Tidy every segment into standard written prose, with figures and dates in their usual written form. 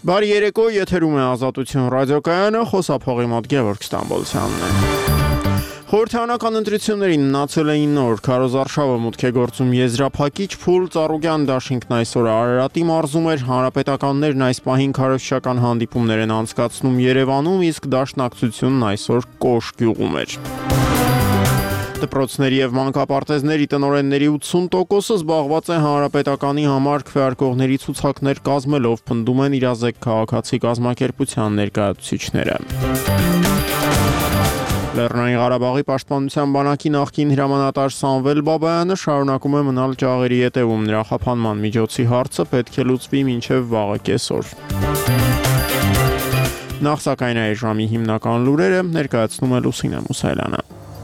Բարի երեկո, եթերում է Ազատություն ռադիոկայանը, խոսափողի մոտ Գևորգ Ստամբոլցյանն է։ Խորհրդարանական ընտրություններին մնացել էին նոր քարոզարշավը մուտք է գործում եզրափակիչ փուլ Ծառուկյան դաշինքն այսօր Արարատի մարզում էր, հանրապետականներն այս պահին քարոզչական հանդիպումներ են անցկացնում Երևանում, իսկ դաշնակցությունն այսօր Կոշ գյուղում էր։ Դպրոցների եւ մանկապարտեզների տնօրենների 80%-ը զբաղված է հանրապետականի համար քվեարկողների ցուցակներ կազմելով, պնդում են իրազեկ քաղաքացի կազմակերպության ներկայացուցիչները։ Լեռնային Ղարաբաղի պաշտպանության բանակի նախկին հրամանատար Սամվել Բաբայանը շարունակում է մնալ ճաղերի ետևում, նրա խափանման միջոցի հարցը պետք է լուծվի մինչև վաղը կեսօր։ Նախ սակայն այս ժամի հիմնական լուրերը ներկայացնում է Լուսինե Մուսայելյանը։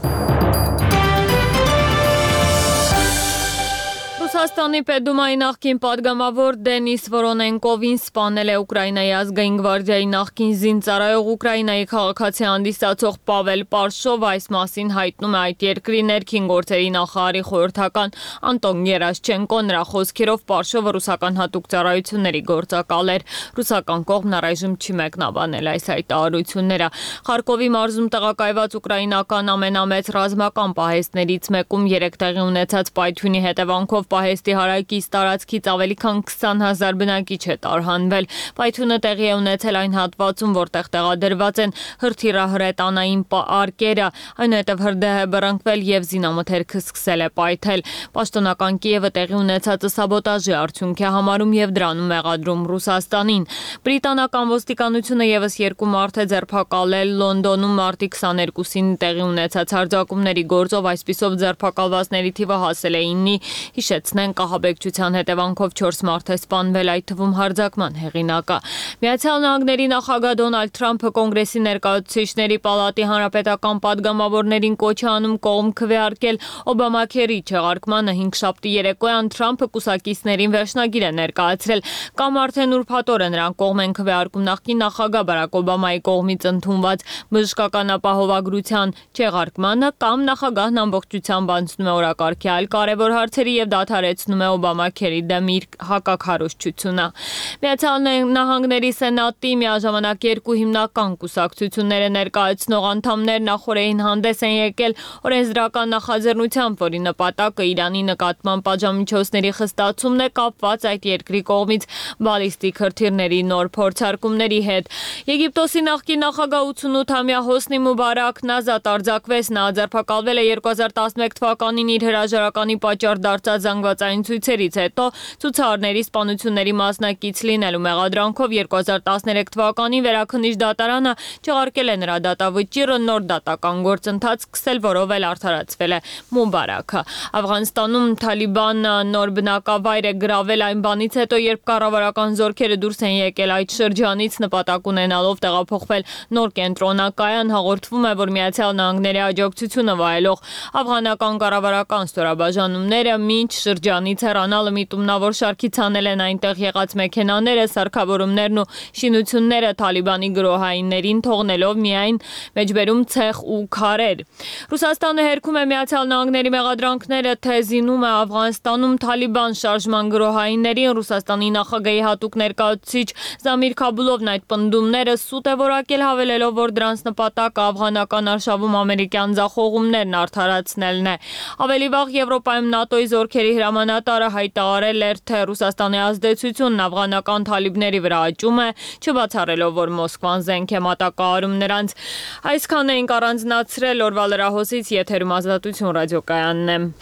Ռուսաստանի Պետդումայի նախկին պատգամավոր Դենիս Վորոնենկովին սպանել է Ուկրաինայի ազգային գվարդիայի նախկին զինծառայող Ուկրաինայի քաղաքացի հանդիսացող Պավել Պարշովը, այս մասին հայտնում է այդ երկրի ներքին գործերի նախարարի խորհրդական Անտոն Գերաշչենկո, նրա խոսքերով Պարշովը ռուսական հատուկ ծառայությունների գործակալ էր։ Ռուսական կողմն առայժմ չի մեկնաբանել այս հայտարարությունները։ Խարկովի մարզում տեղակայված ուկրաինական ամենամեծ ռազմական պահեստներից մեկում 3 տեղի ունեցած պայթյունի հետևանքով պահեստի հարակից տարածքից ավելի քան 20,000 բնակիչ է տարհանվել։ Պայթյունը տեղի է ունեցել այն հատվածում, որտեղ տեղադրված են հրթիռահրետանային արկերը, այնուհետև հրդեհ է բռնկվել եւ զինամթերքը սկսել է պայթել։ Պաշտոնական Կիևը տեղի ունեցածը սաբոտաժի արդյունք է համարում եւ դրանում մեղադրում Ռուսաստանին։ Բրիտանական ոստիկանությունը եւս 2 մարդ է ձերբակալել Լոնդոնում մարտի 22-ին տեղի ունեցած հարձակումների գործով, այսպիսով ձերբակալվածների թիվը հասել է 9-ի։ Հիշեցնենք, ահաբեկչության հետևանքով 4 մարդ է սպանվել, այդ թվում հարձակման հեղինակը։ Միացյալ Նահանգների նախագահ Դոնալդ Թրամփը Կոնգրեսի ներկայացուցիչների պալատի հանրապետական падգամավորներին կոչ է անում կողմ քվեարկել Օբամաքերի չեղարկմանը 5-շաբթի երեկոյան Թրամփը կուսակիցներին վերջնագիր է ներկայացրել, կամ արդեն ուրբաթօր է նրանք կողմ են քվեարկում նախկին նախագահ Բարակ Օբամայի կողմից ընդունված բժշկական ապահովագրության չեղարկմանը, կամ նախագահն ամբողջությամբ անցնում է օրակարգի այլ կարևոր հարցերի եւ դադարեցնում է Օբամաքերի դեմ իր հակաքարոզչությունը։ Միացյալ Նահանգների Սենատի միաժամանակ 2 հիմնական կուսակցությունները ներկայացնող անդամներ նախորդին հանդես են եկել օրենսդրական նախաձեռնությամբ, որի նպատակը Իրանի նկատմամբ պատժամիջոցների խստացումն է կապված այդ երկրի կողմից բալիստիկ հրթիռների նոր փորձարկումների հետ։ Եգիպտոսի նախկին նախագահ 88-ամյա Հոսնի Մուբարաքն ազատ արձակվեց, նա ձերբակալվել է 2011 թվականին իր հրաժարականի պատճառ դարձած զանգվածային ցույցերից հետո ցուցարարների սպանությունների մասնակից լինելու մեղադրանքով 2013 թվականին Վերաքննիչ դատարանը չեղարկել է նրա դատավճիռը, նոր դատական գործընթաց սկսել, որով էլ արդարացվել է Մուբարաքը։ Աֆղանստանում Թալիբանը նոր բնակավայր է գրավել այն բանից հետո, երբ կառավարական զորքերը դուրս են եկել այդ շրջանից նպատակ ունենալով տեղափոխվել նոր կենտրոնակայան, հաղորդվում է, որ Միացյալ Նահանգների աջակցությունը վայելող աֆղանական կառավարական ստորաբաժանումները մինչ շրջանից հեռանալը միտումնավոր շարքի ցանել են այնտեղ եղած մեքենաները, սարքավորումներն ու շինությունները Թալիբանի գրոհայիններին թողնելով միայն մեջբերում ցեխ ու քարեր։ Ռուսաստանը հերքում է Միացյալ Նահանգների մեղադրանքները, թե զինում է Աֆղանստանում Թալիբան շարժման գրոհայիններին։ Ռուսաստանի նախագահի հատուկ ներկայացուցիչ Զամիր Քաբուլովն այդ պնդումները սուտ է որակել, հավելելով, որ դրանց նպատակը աֆղանական արշավում ամերիկյան ձախողումներն արդարացնելն է։ Ավելի վաղ Եվրոպայում ՆԱՏՕ-ի զորքերի հրամանատարը հայտարարել էր, թե Ռուսաստանի ազդեցությունն աֆղանական թալիբների վրա աճում է, չբացառելով, որ Մոսկվան զենք է մատակարարում նրանց։ Այսքան էինք առանձնացրել օրվա լրահոսից, եթերում Ազատություն ռադիոկայանն է։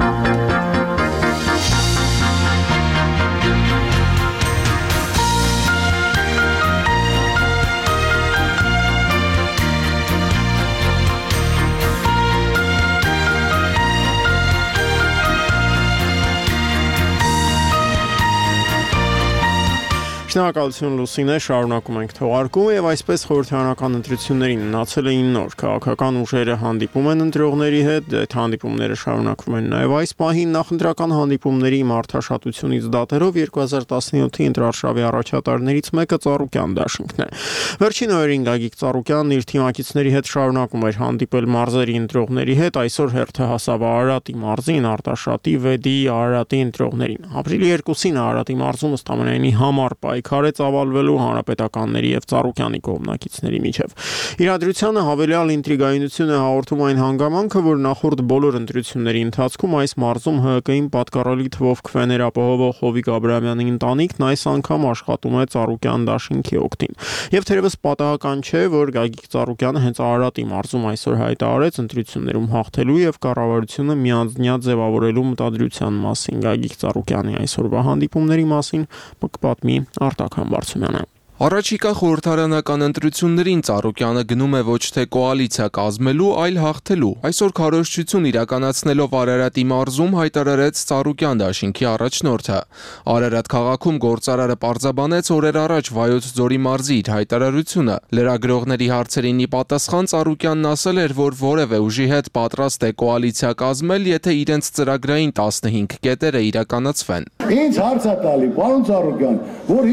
Շնորհակալություն Լուսինե, շարունակում ենք թողարկումը եւ այսպես խորհրդարանական ընտրություններին մնացել էին նոր քաղաքական ուժերը հանդիպում են ընտրողների հետ, այդ հանդիպումները շարունակվում են նաեւ այս պահին նախընտրական հանդիպումների մարդաշատությունից դատերով 2017-ի ընտրարշավի առաջատարներից մեկը Ծառուկյան դաշինքն է։ Վերջին օրերին Գագիկ Ծառուկյանն իր թիմակիցների հետ շարունակում էր հանդիպել մարզերի ընտրողների հետ, այսօր հերթը հասավ Արարատի մարզին, Արտաշատի, Վեդի, Արարատի ընտրողներին։ Ապրիլի 2-ին Արարատի մարզում ըստ ամենայնի համառ պայքար է ծավալվելու հանրապետականների եւ Ծառուկյանի կողմնակիցների միջև։ Իրադրությանը հավելյալ ինտրիգայնություն է հաղորդում այն հանգամանքը, որ նախորդ բոլոր ընտրությունների ընթացքում այս մարզում ՀՀԿ-ին պատկառելի թվով քվեներ ապահովող Հովիկ Աբրահամյանի ընտանիքն այս անգամ աշխատում է Ծառուկյան դաշինքի օգտին։ Եվ թերևս պատահական չէ, որ Գագիկ Ծառուկյանը հենց Արարատի մարզում այսօր հայտարարեց ընտրություններում հաղթելու եւ կառավարությունը միանձնյա ձևավորելու մտադրության մասին։ Գագիկ Ծառուկյանի այսօրվա հանդիպումների մասին կպատմի Արտակ Համբարձումյանը։ Առաջիկա խորհրդարանական ընտրություններին Ծառուկյանը գնում է ոչ թե կոալիցիա կազմելու, այլ հաղթելու։ Այսօր քարոզչություն իրականացնելով Արարատի մարզում հայտարարեց Ծառուկյան դաշինքի առաջնորդը։ Արարատ քաղաքում գործարարը պարզաբանեց օրեր առաջ Վայոց ձորի մարզի իր հայտարարությունը։ Լրագրողների հարցերին ի պատասխան Ծառուկյանն ասել էր, որ որևէ ուժի հետ պատրաստ է կոալիցիա կազմել, եթե իրենց ծրագրային 15 կետերը իրականացվեն։ Ինձ հարց է տալի, պարոն Ծառուկյան, որ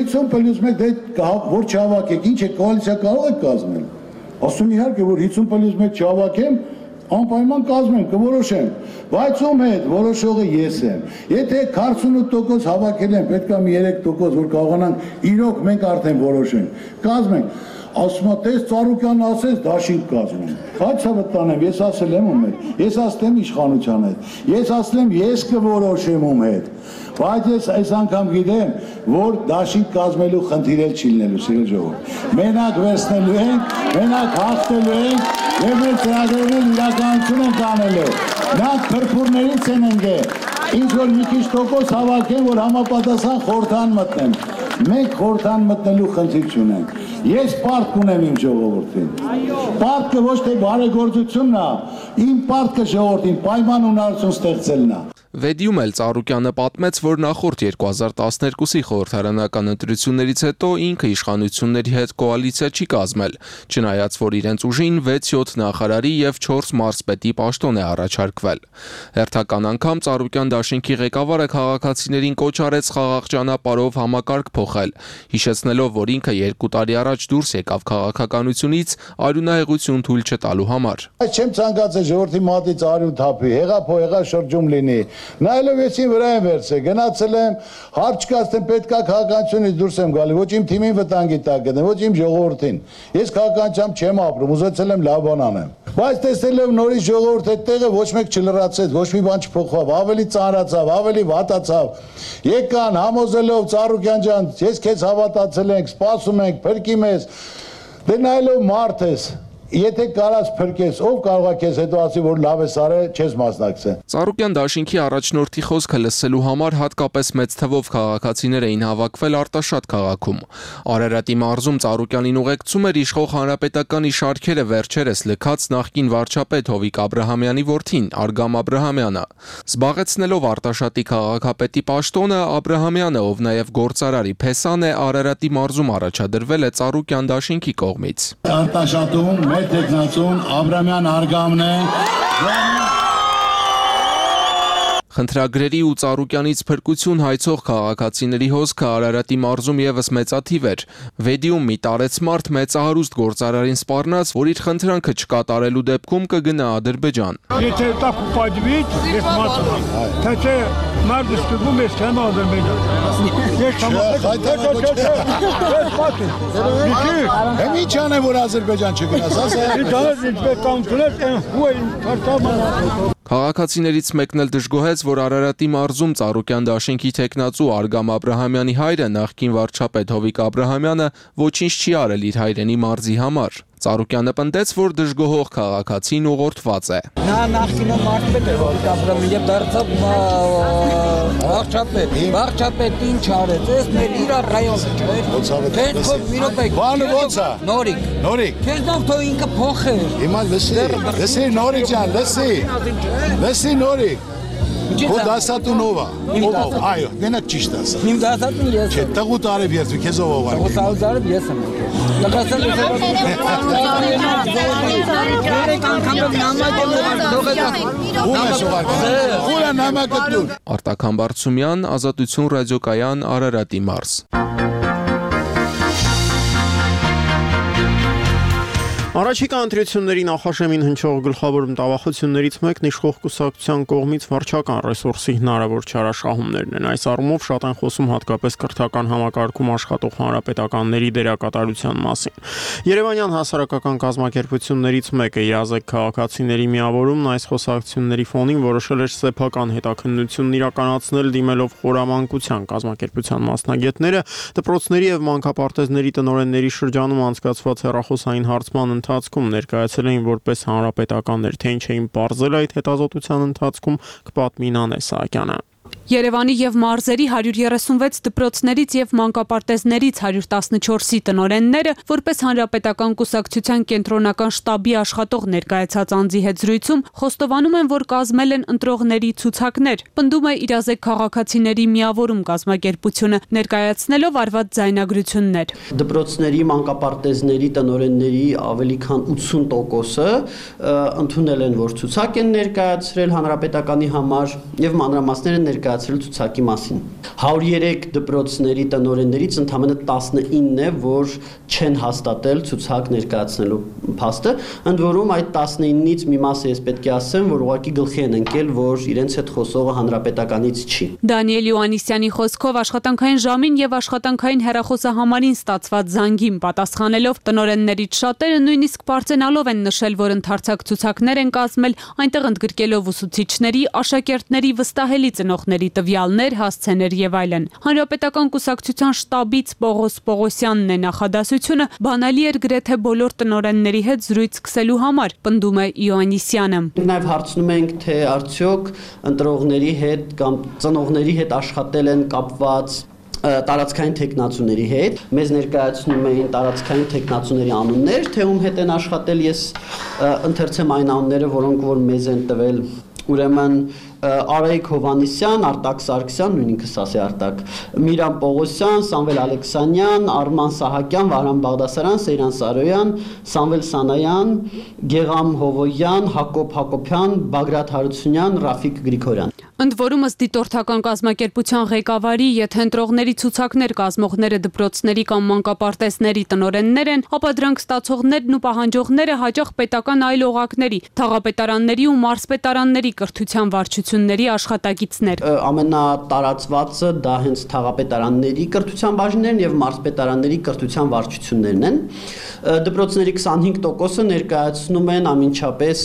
50+1 որ չհավաքեք, ինչ է կոալիցիա կարող եք կազմել։ Ասում իհարկե, որ 50+1 չհավաքեմ, անպայման կազմեմ, կորոշեմ, բայց ում հետ որոշողը ես եմ։ Եթե 48% հավաքել եմ, պետք է մի 3%, որ կարողանանք իրոք մենք արդեն որոշենք, կազմենք։ Ասում է, տես Ծառուկյանն ասեց, դաշինք կազմում։ Բայց հավատանեմ, ես ասել եմ ում հետ, ես ասել եմ իշխանության հետ, ես ասել եմ, ես կորոշեմ ում հետ։ Բայց ես այս անգամ գիտեմ, որ դաշինք կազմելու խնդիր էլ չի լինելու, սիրել ժողովուրդ։ Մենակ վերցնելու ենք, մենակ հաղթելու ենք եւ մեր ծրագրերն իրականություն ենք անելու։ Նրանք փրփուրներից են ընկել, ինչ որ մի քիչ տոկոս հավաքեն, որ համապատասխան խորհրդան մտնեն։ Մենք խորհրդան մտնելու խնդիր չունենք։ Ես պարտք ունեմ իմ ժողովրդին։ Պարտքը ոչ թե բարեգործությունն է, իմ պարտքը ժողովրդին պայման ունարություն ստեղծելն է։ Վեդիում էլ Ծառուկյանը պատմեց, որ նախորդ 2012-ի խորհրդարանական ընտրություններից հետո ինքը իշխանությունների հետ կոալիցիա չի կազմել, չնայած որ իրենց ուժին 6-7 նախարարի եւ 4 մարզպետի պաշտոն է առաջարկվել։ Հերթական անգամ Ծառուկյան դաշինքի ղեկավարը քաղաքացիներին կոչ արեց խաղաղ ճանապարհով համակարգ փոխել, հիշեցնելով, որ ինքը 2 տարի առաջ դուրս եկավ քաղաքականությունից արյունահեղություն թույլ չտալու համար։ Այս չեմ ցանկացել ժողովրդի մատից արյուն թափի, հեղափոխ շրջում լինի։ Նայելով եսին վրա եմ վերցել, գնացել եմ, հարց չկացել պետքա քաղաքականությունից դուրս եմ գալի, ոչ իմ թիմին վտանգի տակ գտնեմ, ոչ իմ ժողովրդին։ Ես քաղաքականությամբ չեմ ապրում, ուզեցել եմ լավ բան անեմ։ Բայց տեսնելով նորից ժողովուրդ այդտեղը ոչ մեկ չլրացեց, ոչ մի բան չփոխավ, ավելի ծանրացավ, ավելի վատացավ։ Եկան համոզելով Ծառուկյան ջան, ես քեզ հավատացել ենք, սպասում ենք, փրկի մեզ։ Դե նայելով մարդ ես, եթե կարաս փրկես, ով կարող է քեզ հետո ասի, որ լավ ես արել, չես մասնակցել։ Ծառուկյան դաշինքի առաջնորդի խոսքը լսելու համար հատկապես մեծ թվով քաղաքացիներ էին հավաքվել Արտաշատ քաղաքում։ Արարատի մարզում Ծառուկյանին ուղեկցում էր իշխող հանրապետականի շարքերը վերջերս լքած նախկին վարչապետ Հովիկ Աբրահամյանի որդին Արգամ Աբրահամյանը։ Զբաղեցնելով Արտաշատի քաղաքապետի պաշտոնը, Աբրահամյանը, ով նաև գործարարի փեսան է, Արարատի մարզում առաջադրվել է Ծառուկյան դաշինքի կողմից։ Արտաշատում Տեխնացուն Աբրահամյան Արգամն է։ Խնդրագրերի ու Ծառուկյանից փրկություն հայցող քաղաքացիների հոսքը Արարատի մարզում եւս մեծաթիվ էր։ Վեդիում մի տարեցմարդ մեծահարուստ գործարարին սպառնաց, որ իր խնդրանքը չկատարելու դեպքում կգնա Ադրբեջան։ Եթե տակ ու պատվից, ես մատում, թե մարդը սկզբում ես չեմ Ադրբեջան։ Ես Եմ ինչ անեմ, որ Ադրբեջան չգնաս, ասա։ Քաղաքացիներից մեկն էլ դժգոհեց, որ Արարատի մարզում Ծառուկյան դաշինքի տեխնացու Արգամ Աբրահամյանի հայրը նախկին վարչապետ Հովիկ Աբրահամյանը ոչինչ չի արել իր հայրենի մարզի համար։ Ծառուկյանը պնդեց, որ դժգոհող քաղաքացին ուղղորդված է։ Նա նախկին վարչապետ է Հովիկ Աբրահամյանը եւ դարձավ վարչապետ։ Վարչապետը ինչ արեց, էս մեր իր ռայոնը չէ։ Քեզ մի րոպե։ Բանը ո՞նց է։ Նորիկ։ Նորիկ։ Քեզ դով թո ինքը փոխը։ Հիմա լսի Նորիկ ջան, լսի Նորիկ։ Քո դասատուն ով է։ Ով, այո, գնաք ճիշտ ասա։ Իմ դասատուն ես։ Չէ, տղու տարև երբ քեզ ով ով է։ Տղու տարև ես եմ։ Տղասել Ուրա նամակը դուր։ Արտակ Համբարձումյան, Ազատություն ռադիոկայան, Արարատի մարզ։ Առաջիկա ընտրությունների նախաշեմին հնչող գլխավոր մտավախություններից մեկն իշխող կուսակցության կողմից վարչական ռեսուրսի հնարավոր չարաշահումներն են։ Այս առումով շատ են խոսում հատկապես կրթական համակարգում աշխատող հանրապետականների դերակատարության մասին։ Երևանյան հասարակական կազմակերպություններից մեկը Յազեկ քաղաքացիների միավորումն այս խոսակցությունների ֆոնին որոշել էր սեփական հետաքննություն իրականացնել դիմելով խորամանկության կազմակերպության մասնագետները դպրոցների եւ մանկապարտեզների տնօրենների շրջանում անցկացված հեռախոսային հարցման ընթացքում ներկայացել էին որպես հանրապետականներ, թե ինչ էին պարզել այդ հետազոտության ընթացքում, կպատմի Նանե Սահակյանը։ Երևանի եւ մարզերի 136 դպրոցներից եւ մանկապարտեզներից 114-ի տնօրենները որպես հանրապետական կուսակցության կենտրոնական շտաբի աշխատող ներկայացած անձի հետ զրույցում խոստովանում են, որ կազմել են ընտրողների ցուցակներ, պնդում է Իրազեկ քաղաքացիների միավորում կազմակերպությունը, ներկայացնելով արված ձայնագրություններ։ Դպրոցների, մանկապարտեզների տնօրենների ավելի քան 80%-ը ընդունել են, որ ցուցակ են ներկայացրել հանրապետականի համար եւ մանրամասները ներկայացրել ցուցակի մասին։ 103 դպրոցների տնօրեններից ընդամենը 19-ն է, որ չեն հաստատել ցուցակ ներկայացնելու փաստը, ընդ որում այդ 19-ից մի մասը ես պետք է ասեմ, որ ուղղակի գլխի են ընկել, որ իրենց հետ խոսողը հանրապետականից չի։ Դանիել Յոհաննիսյանի խոսքով աշխատանքային ժամին եւ աշխատանքային հեռախոսահամարին ստացված զանգին պատասխանելով տնօրեններից շատերը նույնիսկ բարձենալով են նշել, որ ընդարձակ ցուցակներ են կազմել, այնտեղ ընդգրկելով ուսուցիչների, աշակերտների, վստահելի ծնողների տվյալներ, հասցեներ եւ այլն։ Հանրապետական կուսակցության շտաբից Պողոս Պողոսյանն է նախադասությունը բանալի էր գրեթե բոլոր տնօրենների հետ զրույց սկսելու համար, պնդում է Յոհաննիսյանը։ Նաեւ հարցնում ենք, թե արդյոք ընտրողների հետ կամ ծնողների հետ աշխատել են կապված տարածքային տեխնացուների հետ, մեզ ներկայացնում էին տարածքային տեխնացուների անուններ, թե ում հետ են աշխատել, ես ընթերցեմ այն անունները, որոնք որ մեզ են տվել, ուրեմն Արայիկ Հովանեսյան, Արտակ Սարգսյան, նույն ինքս ասի Արտակ, Միրան Պողոսյան, Սամվել Ալեքսանյան, Արման Սահակյան, Վարան Բաղդասարյան, Սեյրան Սարոյան, Սամվել Սանայան, Գեգամ Հովոյան, Հակոբ Հակոբյան, Բագրատ Հարությունյան, Ռաֆիկ Գրիգորյան։ Ընդ որում ըստ դիտորդական կազմակերպության ղեկավարի, եթե ընտրողների ցուցակներ կազմողները դպրոցների կամ մանկապարտեզների տնօրեններ են, ապա դրանք ստացողներն ու պահանջողները հաճախ պետական այլ օղակների, թաղապետարանների ու մարզպետարանների կրթության վարչությունների աշխատակիցներ։ Ամենատարածվածը դա հենց թաղապետարանների կրթության բաժիններն եւ մարզպետարանների կրթության վարչություններն են։ Դպրոցների 25%-ը ներկայացնում են ամենչապես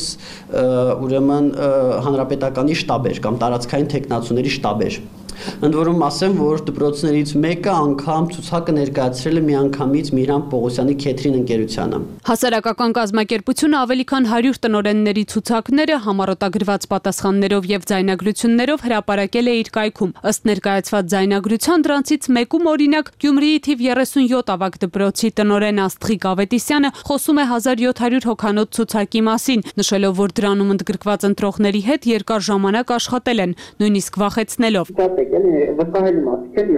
ուրեմն հանրապետականի շտաբեր կամ տարածքային տեխնացուների շտաբեր։ Ընդ որում ասեմ, որ դպրոցներից մեկը անգամ ցուցակը ներկայացրել է միանգամից Միրան Պողոսյանի Քեթրին ընկերությանը։ Հասարակական կազմակերպությունը ավելի քան 100 տնօրենների ցուցակները համառոտագրված պատասխաններով եւ ձայնագրություններով հրապարակել է իր կայքում։ Ըստ ներկայացված ձայնագրության դրանցից մեկում օրինակ Գյումրիի թիվ 37 ավագ դպրոցի տնօրեն Աստղիկ Ավետիսյանը խոսում է 1700 հոգանոց ցուցակի մասին, նշելով, որ դրանում ընդգրկված ընտրողների հետ երկար ժամանակ աշխատել են, նույնիսկ վախեցնելով։ Վստահելի մարդիկ են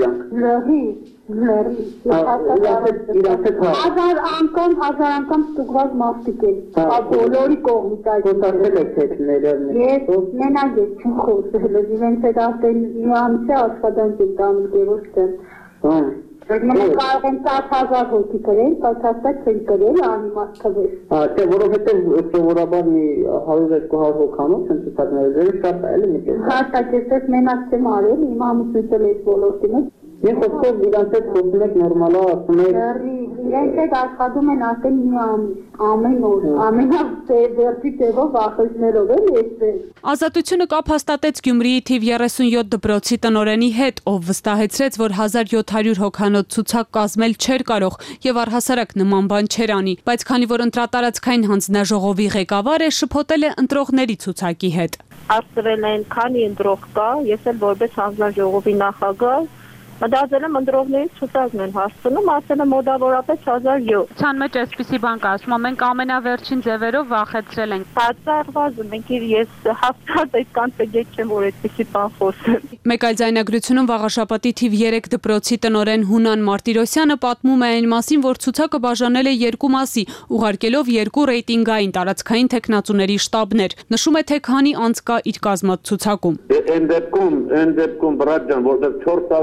իրանք։ Հազար անգամ ստուգված մարդիկ են, բոլորի կողմից այդ ես մենակ ես չեմ խոսել, իրենց հետ արդեն միամիտ աշխատանք են տանում գերոշտեմ։ Մենք կարող ենք 10,000 հոգի գրել, բայց հաստատ չեն գրել անիմաստ թվեր։ Թե որովհետև սովորաբար մի 100-200 հոգանոց են ցուցակները, շատ է, էլի մի կես։ Հաստատ ես մենակ չեմ արել, իմ ամուսնուց էլ այս ոլորտին է։ Ես խոսքով իրանց հետ խոսում եք նորմալա, ասում եք։ Իրենք հետ աշխատում են արդեն մի ամեն օր, ամենավերջի տևով վախեցնելով էլ էսպես։ Ազատությունը կապ հաստատեց Գյումրիի թիվ 37 դպրոցի տնօրենի հետ, ով վստահեցրեց, որ 1700 հոգանոց ցուցակ կազմել չէր կարող եւ առհասարակ նման բան չէր անի, բայց քանի որ ընտրատարածքային հանձնաժողովի ղեկավար է, շփոթել է ընտրողների ցուցակի հետ։ Արծրել են քանի ընտրող կա, ես էլ որպես հանձնաժողովի նախագահ մտածել եմ ընտրողների ցուցակն են հասցնում, ասել եմ մոտավորապես 1700։ Ցան մեջ այսպիսի բան կա, ասում մենք ամենավերջին ձևերով վախեցրել ենք։ Բացառված մենք ես հաստատ այդքան տգետ չեմ, որ այդպիսի բան խոսեմ։ Մեկ այլ ձայնագրությունում Վաղաշապատի թիվ 3 դպրոցի տնօրեն Հունան Մարտիրոսյանը պատմում է այն մասին, որ ցուցակը բաժանել է երկու մասի, ուղարկելով երկու ռեյտինգային տարածքային տեխնացուների շտաբներ։ Նշում է, թե քանի անց կա իր կազմած ցուցակում։ Այն դեպքում բրաջան, որտեղ 440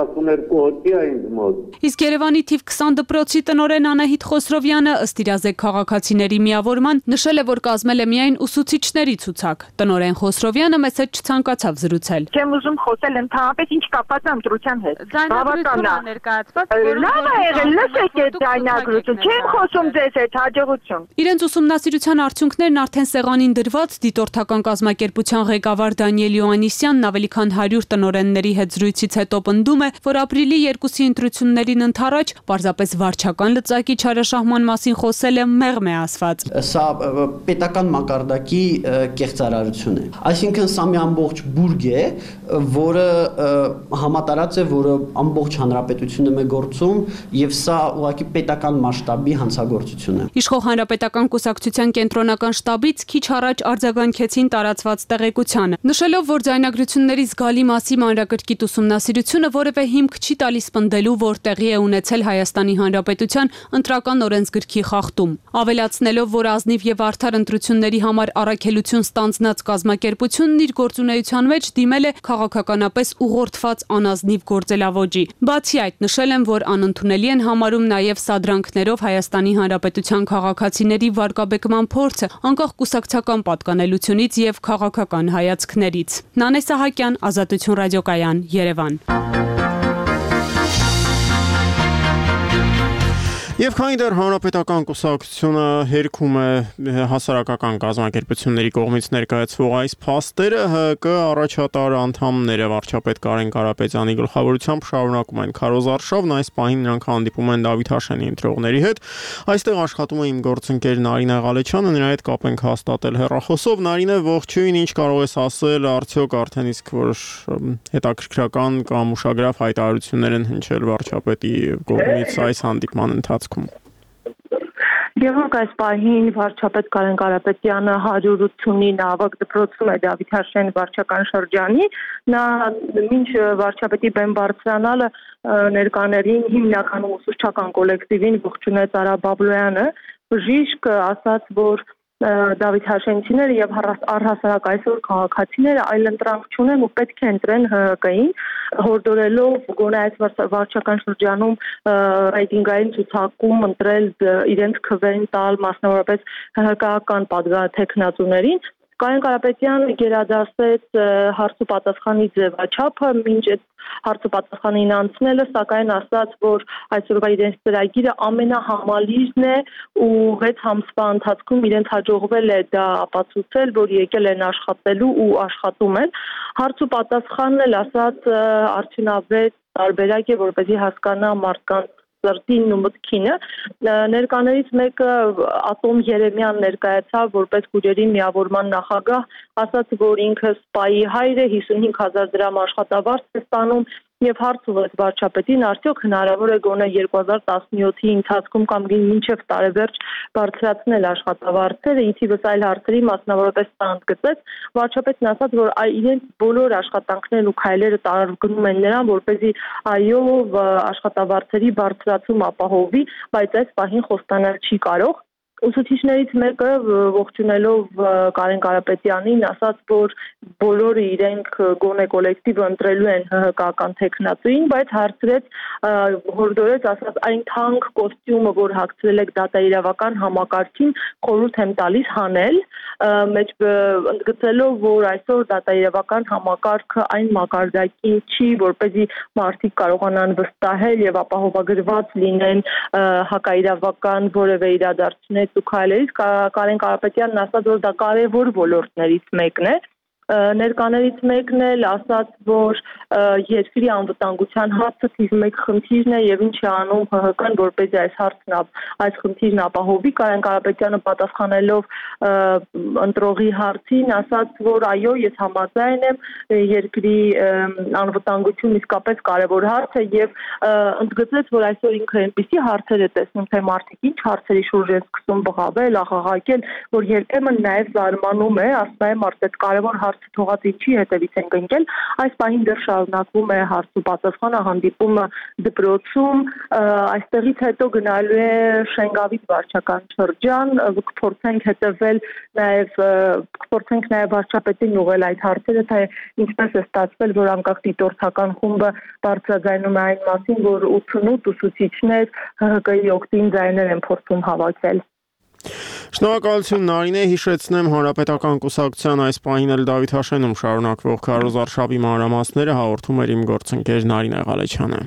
42 հոգի է ինձ մոտ։ Իսկ Երևանի թիվ 20 դպրոցի տնօրեն Անահիտ Խոսրովյանը ըստ իրազեկ քաղաքացիների միավորման նշել է, որ կազմել է միայն ուսուցիչների ցուցակ։ Տնօրեն Խոսրովյանը մեծ հետ չցանկացավ զրուցել։ Չեմ ուզում խոսել ընդհանրապես ինչ կապված է ընտրության հետ։ Ձայնագրությունը ներկայացված, լավ է եղել, լսեք այդ ձայնագրությունը։ Չեմ խոսում ձեզ հետ, հաջողություն։ Իրենց ուսումնասիրության արդյունքներն արդեն սեղանին դրված դիտորդական կազմակերպության ղեկավար Դանիել Յոաննիսյանն ավելի քան 100 տնօրենների հետ զրույցից հետո պնդում է, որ ապրիլի 2-ի ընտրություններին ընդառաջ պարզապես վարչական լծակի չարաշահման մասին խոսելը մեղմ է ասված։ Սա պետական մակարդակի կեղծարարություն է։ Այսինքն սա մի ամբողջ բուրգ է, որը համատարած է, որը ամբողջ հանրապետությունում է գործում, եւ սա ուղղակի պետական մասշտաբի հանցագործություն է։ Իշխող հանրապետական կուսակցության կենտրոնական շտաբից քիչ առաջ արձագանքեցին տարածված տեղեկությանը, նշելով, որ ձայնագրությունների զգալի մասի մանրակրկիտ ուսումնասիրությունը որևէ հիմք չի տալիս պնդելու, որ տեղի է ունեցել Հայաստանի Հանրապետության ընտրական օրենսգրքի խախտում, ավելացնելով, որ ազնիվ եւ արդար ընտրությունների համար առաքելություն ստանձնած կազմակերպությունն իր գործունեության մեջ դիմել է քաղաքականապես ուղղորդված անազնիվ գործելավոճի։ Բացի այդ, նշել են, որ անընդունելի են համարում նաեւ սադրանքներով Հայաստանի Հանրապետության քաղաքացիների վարկաբեկման փորձը, անկախ կուսակցական պատկանելությունից եւ քաղաքական հայացքներից։ Նանե Սահակյան, Ազատություն ռադիոկայան, Երևան։ Եվ քանի դեռ հանրապետական կուսակցությունը հերքում է հասարակական կազմակերպությունների կողմից ներկայացվող այս փաստերը, ՀԿ առաջատար անդամները վարչապետ Կարեն Կարապետյանի գլխավորությամբ շարունակում են քարոզարշավն, այս պահին նրանք հանդիպում են Դավիթ Հաշենի ընտրողների հետ։ Այստեղ աշխատում է իմ գործընկեր Նարինե Ղալեչյանը, նրա հետ կապ ենք հաստատել հեռախոսով։ Նարինե, ողջույն, ինչ կարող ես ասել, արդյոք արդեն իսկ որոշ հետաքրքրական կամ ուշագրավ հայտարարություններ են հնչել վարչապետի կողմից այս հանդիպման ընթացքում։ Եվ այս պահին վարչապետ Կարեն Կարապետյանը 180-ին ավագ դպրոցում է Դավիթ Հաշեն վարչական շրջանի, նա մինչ վարչապետի բեմ բարձրանալը ներկաներին հիմնականում ուսուցչական կոլեկտիվին ողջունեց Արա Բաբլոյանը, բժիշկ ասաց, որ Դավիթ Հաշենցիները եւ առհասարակ այսօր քաղաքացիները այլընտրանք չունեն ու պետք է ընտրեն ՀՀԿ-ին, հորդորելով գոնե այս վարչական շրջանում ռեյտինգային ցուցակում ընտրել իրենց քվեն տալ մասնավորապես ՀՀԿ-ական պատգամավորներին։ Կարեն Կարապետյանը գերադասեց հարց ու պատասխանի ձևաչափը, մինչ այդ հարց ու պատասխանին անցնելը, սակայն ասաց, որ այսօրվա իրենց ծրագիրը ամենահամալիրն է ու 6 ամսվա ընթացքում իրենց հաջողվել է դա ապացուցել, որ եկել են աշխատելու ու աշխատում են։ Հարց ու պատասխանն էլ ասաց արդյունավետ տարբերակ է, որպեսզի հասկանա մարդկանց սրտին ու մտքինը։ Ներկաներից մեկը Ատոմ Երեմյան ներկայացավ որպես քույրերի միավորման նախագահ, ասաց, որ ինքը սպայի հայր է, 55,000 դրամ աշխատավարձ է ստանում եւ հարց ուղղեց վարչապետին, արդյոք հնարավոր է գոնե 2017-ի ընթացքում կամ մինչեւ տարեվերջ բարձրացնել աշխատավարձերը, ի թիվս այլ հարցերի մասնավորապես ընդգծեց, վարչապետն ասաց, որ իրենց բոլոր աշխատանքներն ու քայլերը տարարգվում են նրան, որպեսզի այո աշխատավարձերի բարձրացում ապահովի, բայց այս պահին խոստանալ չի կարող։ Ուսուցիչներից մեկը ողջունելով Կարեն Կարապետյանին ասաց, որ բոլորը իրենք գոնե կոլեկտիվը ընտրելու են ՀՀԿ-ական տեխնացուին, բայց հարցրեց, հորդորեց, ասաց, այն թանկ կոստյումը, որ հագցրել եք դատաիրավական համակարգին, խորհուրդ եմ տալիս հանել, մեջ ընդգծելով, որ այսօր դատաիրավական համակարգը այն մակարդակին չի, որպեսզի մարդիկ կարողանան վստահել եւ ապահովագրված լինեն հակաիրավական որևէ իրադարձություններ ու քայլերից։ Կարեն Կարապետյանն ասաց, որ դա կարևոր ոլորտներից մեկն է։ Ներկաներից մեկն էլ ասաց, որ երկրի անվտանգության հարցը թիվ 1 խնդիրն է եւ ինչ է անում ՀՀԿ-ն, որպեսզի այս խնդիրն ապահովի։ Կարեն Կարապետյանը պատասխանելով ընտրողի հարցին ասաց, որ այո, ես համաձայն եմ, երկրի անվտանգությունն իսկապես կարևոր հարց է եւ ընդգծեց, որ այսօր ինքը այնպիսի հարցեր է տեսնում, թե մարդիկ ինչ հարցերի շուրջ են սկսում բղավել, աղաղակել, որ երբեմն նաեւ զարմանում է, ասում է, մարդ այդ կարևոր հարց հարցը թողածի չի, հետևից ենք ընկել։ Այս պահին դեռ շարունակվում է հարց ու պատասխանը, հանդիպումը դպրոցում, այստեղից հետո գնալու է Շենգավիթ վարչական շրջան, կփորձենք հետևել կփորձենք նաև վարչապետին ուղղել այդ հարցերը, թե ինչպես է ստացվել, որ անկախ դիտորդական խումբը բարձրաձայնում է այն մասին, որ 88 ուսուցիչներ ՀՀԿ-ի օգտին ձայներ են փորձում հավաքել։ Շնորհակալություն Նարինե, հիշեցնեմ Հանրապետական կուսակցության այս պահին էլ Դավիթ Հաշենում շարունակվող քարոզարշավի մանրամասները հաղորդում էր իմ գործընկեր Նարինե Ղալեչյանը։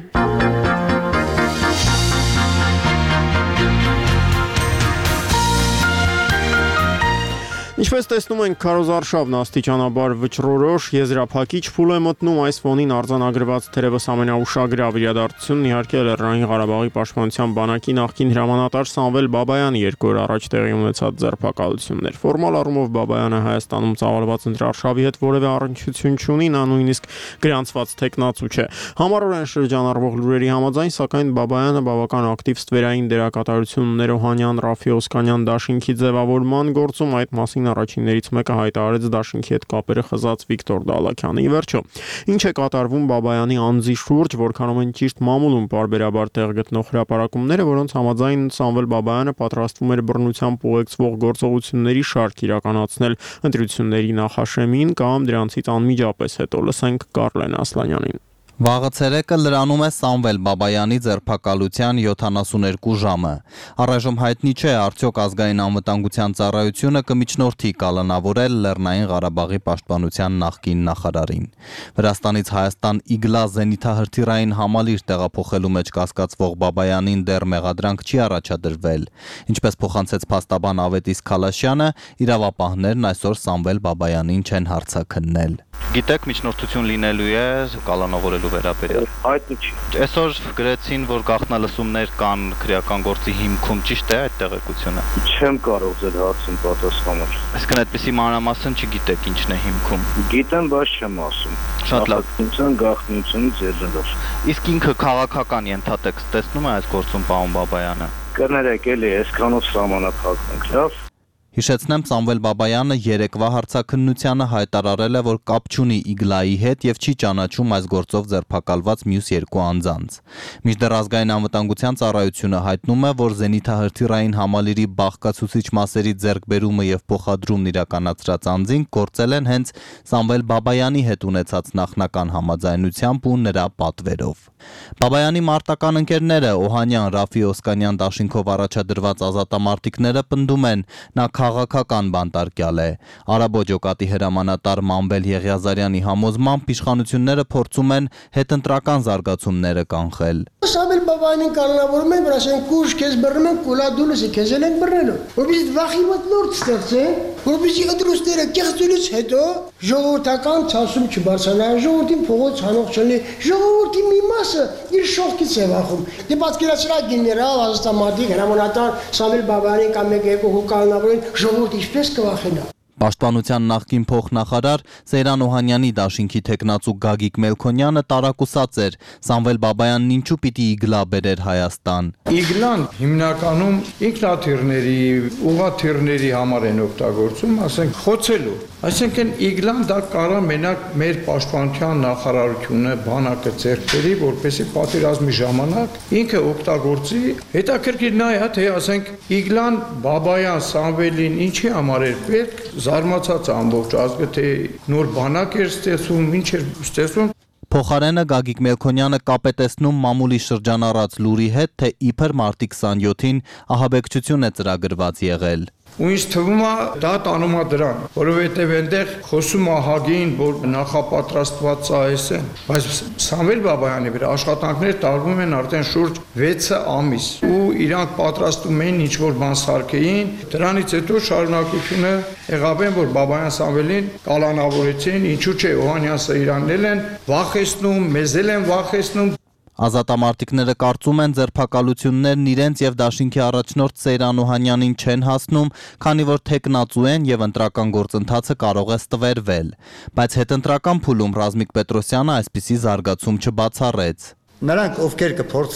Ինչպես տեսնում ենք, քարոզարշավն աստիճանաբար վճռորոշ եզրափակիչ փուլ է մտնում, այս ֆոնին արձանագրված թերևս ամենաուշագրավ իրադարձությունն իհարկե Լեռնային Ղարաբաղի պաշտպանության բանակի նախկին հրամանատար Սամվել Բաբայանի 2 օր առաջ տեղի ունեցած ձերբակալությունն էր։ Ֆորմալ առումով Բաբայանը Հայաստանում ծավալված ընտրարշավի հետ որևէ առնչություն չունի, նա նույնիսկ գրանցված տեխնացու չէ։ Համառորեն շրջանառվող լուրերի համաձայն, սակայն Բաբայանը բավական ակտիվ ստվերային դերակատարություն ուներ Օհանյան, Ռաֆի Օսկանյան դաշինքի ձևավորման գործում, այդ մասին առաջիններից մեկը հայտարարեց դաշինքի հետ կապերը խզած Վիկտոր Դալաքյանը։ Ի վերջո, ինչ է կատարվում Բաբայանի անձի շուրջ, որքանով են ճիշտ մամուլում պարբերաբար տեղ գտնող հրապարակումները, որոնց համաձայն Սամվել Բաբայանը պատրաստվում էր բռնությամբ ուղեկցվող գործողությունների շարք իրականացնել ընտրությունների նախաշեմին կամ դրանցից անմիջապես հետո։ Լսենք Կարլեն Ասլանյանին։ Վաղը ցերեկը լրանում է Սամվել Բաբայանի ձերբակալության 72 ժամը։ Առայժմ հայտնի չէ, արդյոք ազգային անվտանգության ծառայությունը կմիջնորդի կալանավորել Լեռնային Ղարաբաղի պաշտպանության նախկին նախարարին։ Վրաստանից Հայաստան Իգլա զենիթահրթիռային համալիր տեղափոխելու մեջ կասկածվող Բաբայանին դեռ մեղադրանք չի առաջադրվել։ Ինչպես փոխանցեց փաստաբան Ավետիս Քալաշյանը, իրավապահներն այսօր Սամվել Բաբայանին չեն հարցաքննել։ Գիտեք, միջնորդություն լինելու է կալանավորելու վերաբերյալ։ Հայտնի չի։ Այսօր գրեցին, որ գաղտնալսումներ կան քրեական գործի հիմքում, ճիշտ է այդ տեղեկությունը։ Չեմ կարող ձեր հարցին պատասխանել։ Այսինքն այդպիսի մանրամասն չգիտեք ինչն է հիմքում։ Գիտեմ, բայց չեմ ասում։ Շատ լավ։ Գաղտնությունից ելնելով։ Իսկ ինքը քաղաքական ենթատեքստ տեսնում է այս գործում պարոն Բաբայանը։ Կներեք, էլի այսքանով սահմանափակվենք, լավ։ Հիշեցնեմ, Սամվել Բաբայանը երեկվա հարցաքննությանը հայտարարել է, որ կապ չունի Իգլայի հետ եւ չի ճանաչում այս գործով ձերբակալված մյուս 2 անձանց։ Մինչդեռ ազգային անվտանգության ծառայությունը հայտնում է, որ զենիթահրթիռային համալիրի բաղկացուցիչ մասերի ձեռքբերումը եւ փոխադրումն իրականացրած անձին գործել են հենց Սամվել Բաբայանի հետ ունեցած նախնական համաձայնությամբ ու նրա պատվերով։ Բաբայանի մարտական ընկերները Օհանյան, Ռաֆի Օսկանյան դաշինքով առաջադրված ազատամարտիկները պնդում են, նա քաղաքական բանտարկյալ է։ Արաբո ջոկատի հրամանատար Մամբել Եղիազարյանի համոզմամբ իշխանությունները փորձում են հետընտրական զարգացումները կանխել։ Սամվել Բաբայանին կանոնավորում են, որ ասեն կուշ քեզ բռնում են, կուլա դուլուսի քեզ են բռնելու։ Որպեսզի վախի մոտ նոր ստեղծեն, որպեսզի ընտրուստերը կեղծելուց հետո ժողովրդական ցասում չբարձրանա, ժողովրդին փողոց հանող չլինի, ժողովրդի մի մասը իր շողքից է վախում։ Դե պատկերացրեք գեներալ, ազատամարտիկ, հրամանատար Սամվել Բաբայանին կամ մեկ-երկու հուկանավորին ժողովուրդը ինչպես կվախենա։ Պաշտպանության նախկին փոխնախարար Սեյրան Օհանյանի դաշինքի տեխնացու Գագիկ Մելքոնյանը տարակուսած էր, Սամվել Բաբայանն ինչու պիտի Իգլա բերեր Հայաստան։ Իգլան հիմնականում ինքնաթիռների, ուղաթիռների համար են օգտագործում, ասենք խոցելու։ Այսինքն Իգլան դա կարող մենակ մեր պաշտպանության նախարարությունը բանակը ձեռք բերի, որպեսզի պատերազմի ժամանակ ինքը օգտագործի։ Հետաքրքիրն է, թե ասենք Իգլան Բաբայան Սամվելին ինչի համար էր պետք, զարմացած ամբողջ ազգը, թե նոր բանակ էր ստեղծում, ինչ էր ստեղծում։ Փոխարենը Գագիկ Մելքոնյանը կապ է տեսնում մամուլի շրջանառած լուրի հետ, թե իբր մարտի 27-ին ահաբեկչություն է ծրագրված եղել։ Ու ինձ թվում է դա տանում է դրան, որովհետև այնտեղ խոսում է Հագին, որ նախապատրաստված ծայես են, բայց Սամվել Բաբայանի վրա աշխատանքներ տարվում են արդեն շուրջ 6 ամիս ու իրանք պատրաստում են ինչ-որ բան սարքեին, դրանից հետո շարունակությունը եղավ են, որ Բաբայան Սամվելին կալանավորեցին, ինչու՞ չէ Օհանյան Սեյրանն են վախեցնում, մեզ են վախեցնում։ Ազատամարտիկները կարծում են ձերբակալություններն իրենց եւ դաշինքի առաջնորդ Սեյրան Օհանյանին չեն հասնում, քանի որ թեկնածու են եւ ընտրական գործընթացը կարող է ստվերվել, բայց հետընտրական փուլում Ռազմիկ Պետրոսյանը այսպիսի զարգացում չբացառեց։ Նրանք ովքեր կփորձեն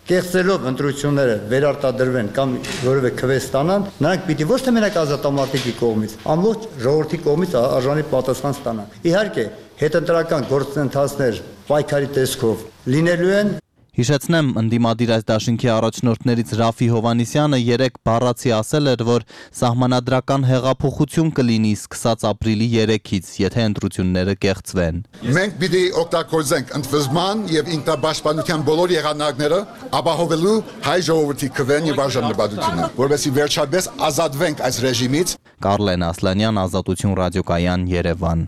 կեղծելով ընտրությունները վերարտադրվեն կամ որևէ քվե ստանան, նրանք պիտի ոչ թե մենակ ազատամարտիկի կողմից, ամբողջ ժողովրդի կողմից արժանի պատասխան ստանան։ Իհարկե, հետընտրական գործընթացներ պայքարի տեսքով լինելու են։ Հիշեցնեմ, ընդդիմադիր այս դաշինքի առաջնորդներից Ռաֆի Հովանիսյանը երեկ բառացի ասել էր, որ սահմանադրական հեղափոխություն կլինի սկսած ապրիլի 3-ից, եթե ընտրությունները կեղծվեն։ Մենք պիտի օգտագործենք ընդվզման եւ ինքնապաշտպանության բոլոր եղանակները, ապահովելու հայ ժողովրդի քվեն եւ արժանապատվությունը, որովհետեւ վերջապես ազատվենք այս ռեժիմից։ Կարլեն Ասլանյան, Ազատություն ռադիոկայան, Երևան։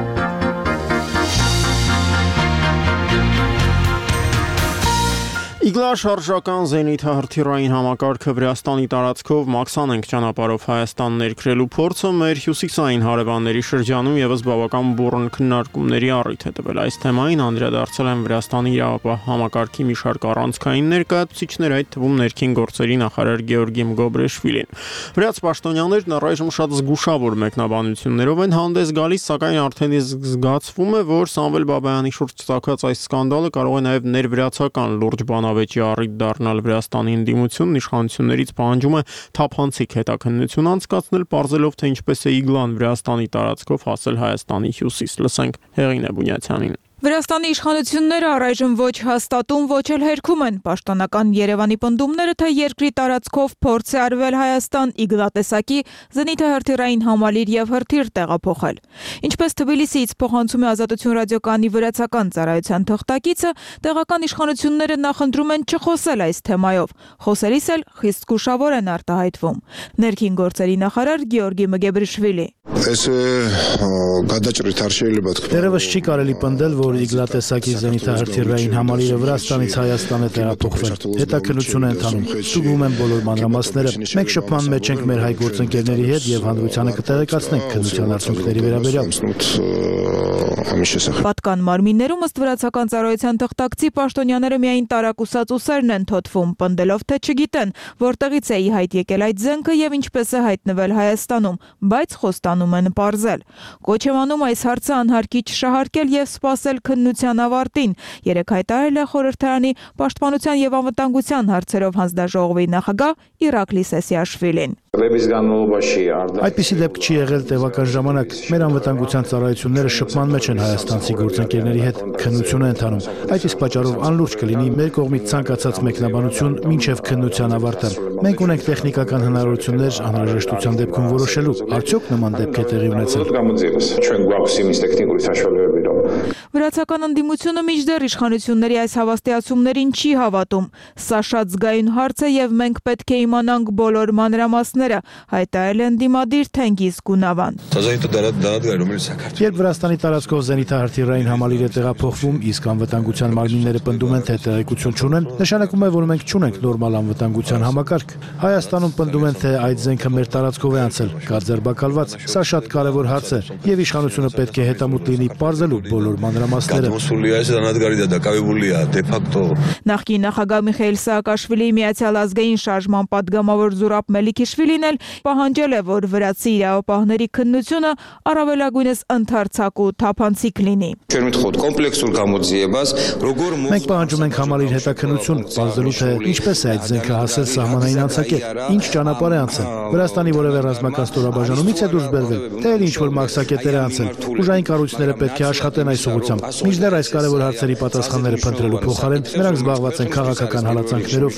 Իգլաշարժական զենիթահրթիռային համակարգը Վրաստանի տարածքով մաքսանենք ճանապարհով Հայաստան ներկրելու փորձը մեր հյուսիսային հարևանների շրջանում եւս բավական բուռն քննարկումների առիթ է տվել։ Այս թեմային անդրադարձել են Վրաստանի իրավապահ համակարգի մի շարք առանցքային ներկայացուցիչներ, այդ թվում ներքին գործերի նախարար Գեորգի Մգոբրեշվիլին։ Վրաց պաշտոնյաներն առայժմ շատ զգուշավոր մեկնաբանություններով են հանդես գալիս, սակայն արդեն իսկ զգացվում է, որ Սամվել Բաբայանի շուրջ ծագած այս սկանդալը կարող է նաեւ ներվրացական լուրջ բանավեճի առիթ դառնալ Վրաստանի ընդդիմությունն իշխանություններից պահանջում է թափանցիկ հետաքննություն անցկացնել, պարզելով թե ինչպես է Իգլան Վրաստանի տարածքով հասել Հայաստանի հյուսիս։ Լսենք Հեղինե Բունյացյանին։ Վրաստանի իշխանությունները առայժմ ոչ հաստատում, ոչ էլ հերքում են պաշտոնական Երևանի պնդումները, թե երկրի տարածքով փորձ է արվել Հայաստան իգլատեսակի զենիթահրթիռային համալիր եւ հրթիռ տեղափոխել։ Ինչպես Թբիլիսիից փոխանցում է Ազատություն ռադիոկայանի վրացական ծառայության թղթակիցը, տեղական իշխանությունները նախընտրում են չխոսել այս թեմայով, խոսելիս էլ խիստ զգուշավոր են արտահայտվում։ Ներքին գործերի նախարար Գեորգի Մգեբրեշվիլի։ Դեռևս չի կարելի պնդել, որ իգլատեսակի զենիթահրթիռային համալիրը Վրաստանից Հայաստան է տեղափոխվել։ Հետաքննություն է ընթանում։ Ստուգվում են բոլոր մանրամասները։ Մենք շփման մեջ ենք մեր հայ գործընկերների հետ եւ հանրությանը կտեղեկացնենք քննության արդյունքների վերաբերյալ։ Պատկան մարմիններում ըստ վրացական ծառայության թղթակցի պաշտոնյաները միայն տարակուսած ուսերն են թոթվում, պնդելով թե չգիտեն, որտեղից է ի հայտ եկել այդ զենքը եւ ինչպես է հայտնվել Հայաստանում, բայց խոստանում են պարզել։ Կոչ եմ անում այս հարցը անհարկի չշահարկել եւ սպասել քննության ավարտին, երեկ հայտարարել է խորհրդարանի պաշտպանության եւ անվտանգության հարցերով հանձնաժողովի նախագահ Իրակլի Սեսիաշվիլին։ Այդպիսի դեպք չի եղել տևական ժամանակ։ Մեր անվտանգության ծառայությունները շփման մեջ են հայաստանցի գործընկերների հետ, քննություն է ընթանում։ Այդ իսկ պատճառով անլուրջ կլինի մեր կողմից ցանկացած մեկնաբանություն մինչև քննության ավարտը։ Մենք ունենք տեխնիկական հնարավորություններ անհրաժեշտության դեպքում որոշելու, արդյոք նման դեպք է տեղի ունեցել։ Վրացական ընդդիմությունը մինչդեռ իշխանությունների այս հավաստիացումներին չի հավատում։ Սա շատ զգայուն հարց է եւ մենք պետք է իմանանք բոլոր մանրամասները, հայտարարել է ընդդիմադիր Թենգիզ Գունավան։ Երբ Վրաստանի տարածքով զենիթահրթիռային համալիր է տեղափոխվում, իսկ անվտանգության մարմինները պնդում են, թե տեղեկություն չունեն, նշանակում է, որ մենք չունենք նորմալ անվտանգության համակարգ։ Հայաստանում պնդում են, թե այդ զենքը մեր տարածքով է անցել, կա ձերբակալված։ Սա շատ կարևոր հարց է եւ իշխանությունը պետք է հետամուտ լինի պարզելու բոլոր մանրամասները։ Նախկին նախագահ Միխայիլ Սաակաշվիլիի Միացյալ ազգային շարժման պատգամավոր Զուրաբ Մելիքիշվիլին էլ պահանջել է, որ վրացի իրավապահների քննությունը առավելագույնս ընդարձակ ու թափանցիկ լինի։ Մենք պահանջում ենք համալիր հետաքննություն, պարզելու թե ինչպես է այդ զենքը հասել սահմանային անցակետ, ինչ ճանապարհ է անցել, Վրաստանի որևէ ռազմական ստորաբաժանումից է դուրս բերվել, թե ինչ որ մաքսակետեր է անցել։ Ուժային կառույցները պետք է աշխատեն այս ուղղությամբ։ Մինչդեռ այս կարևոր հարցերի պատասխանները փնտրելու փոխարեն նրանք զբաղված են քաղաքական հալածանքներով։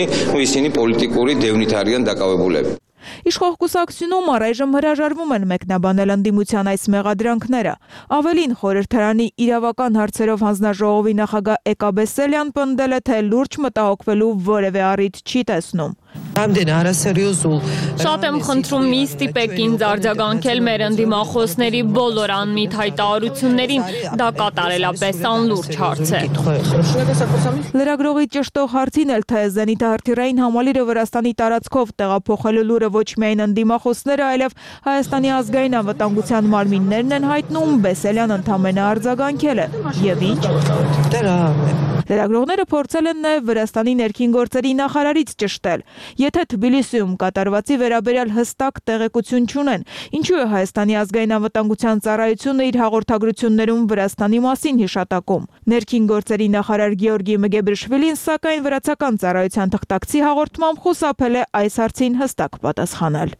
Իշխող կուսակցությունում առայժմ հրաժարվում են մեկնաբանել ընդդիմության այս մեղադրանքները։ Ավելին, խորհրդարանի իրավական հարցերով հանձնաժողովի նախագահ Էկա Բեսելյան պնդել է, թե լուրջ մտահոգվելու որևէ առիթ չի տեսնում։ Շատ եմ խնդրում մի ստիպեք ինձ արձագանքել մեր ընդդիմախոսների բոլոր անմիտ հայտարարություններին, դա կատարելապես անլուրջ հարց է։ Լրագրողի ճշտող հարցին էլ, թե զենիթահրթիռային համալիրը Վրաստանի տարածքով տեղափոխելու լուրը ոչ միայն ընդդիմախոսները, այլև Հայաստանի ազգային անվտանգության մարմիններն են հայտնում, Բեսելյան ընդամենը արձագանքել է։ Եվ ինչ։ Լրագրողները փորձել են նաև Վրաստանի ներքին գործերի նախարարից ճշտել։ եթե Թբիլիսիում կատարվածի վերաբերյալ հստակ տեղեկություն չունեն, ինչու է Հայաստանի ազգային անվտանգության ծառայությունը իր հաղորդագրություններում Վրաստանի մասին հիշատակում։ Ներքին գործերի նախարար Գեորգի Մգեբրիշվիլին սակայն վրացական ծառայության թղթակցի հաղորդմամբ խուսափել է այս հարցին հստակ պատասխանել։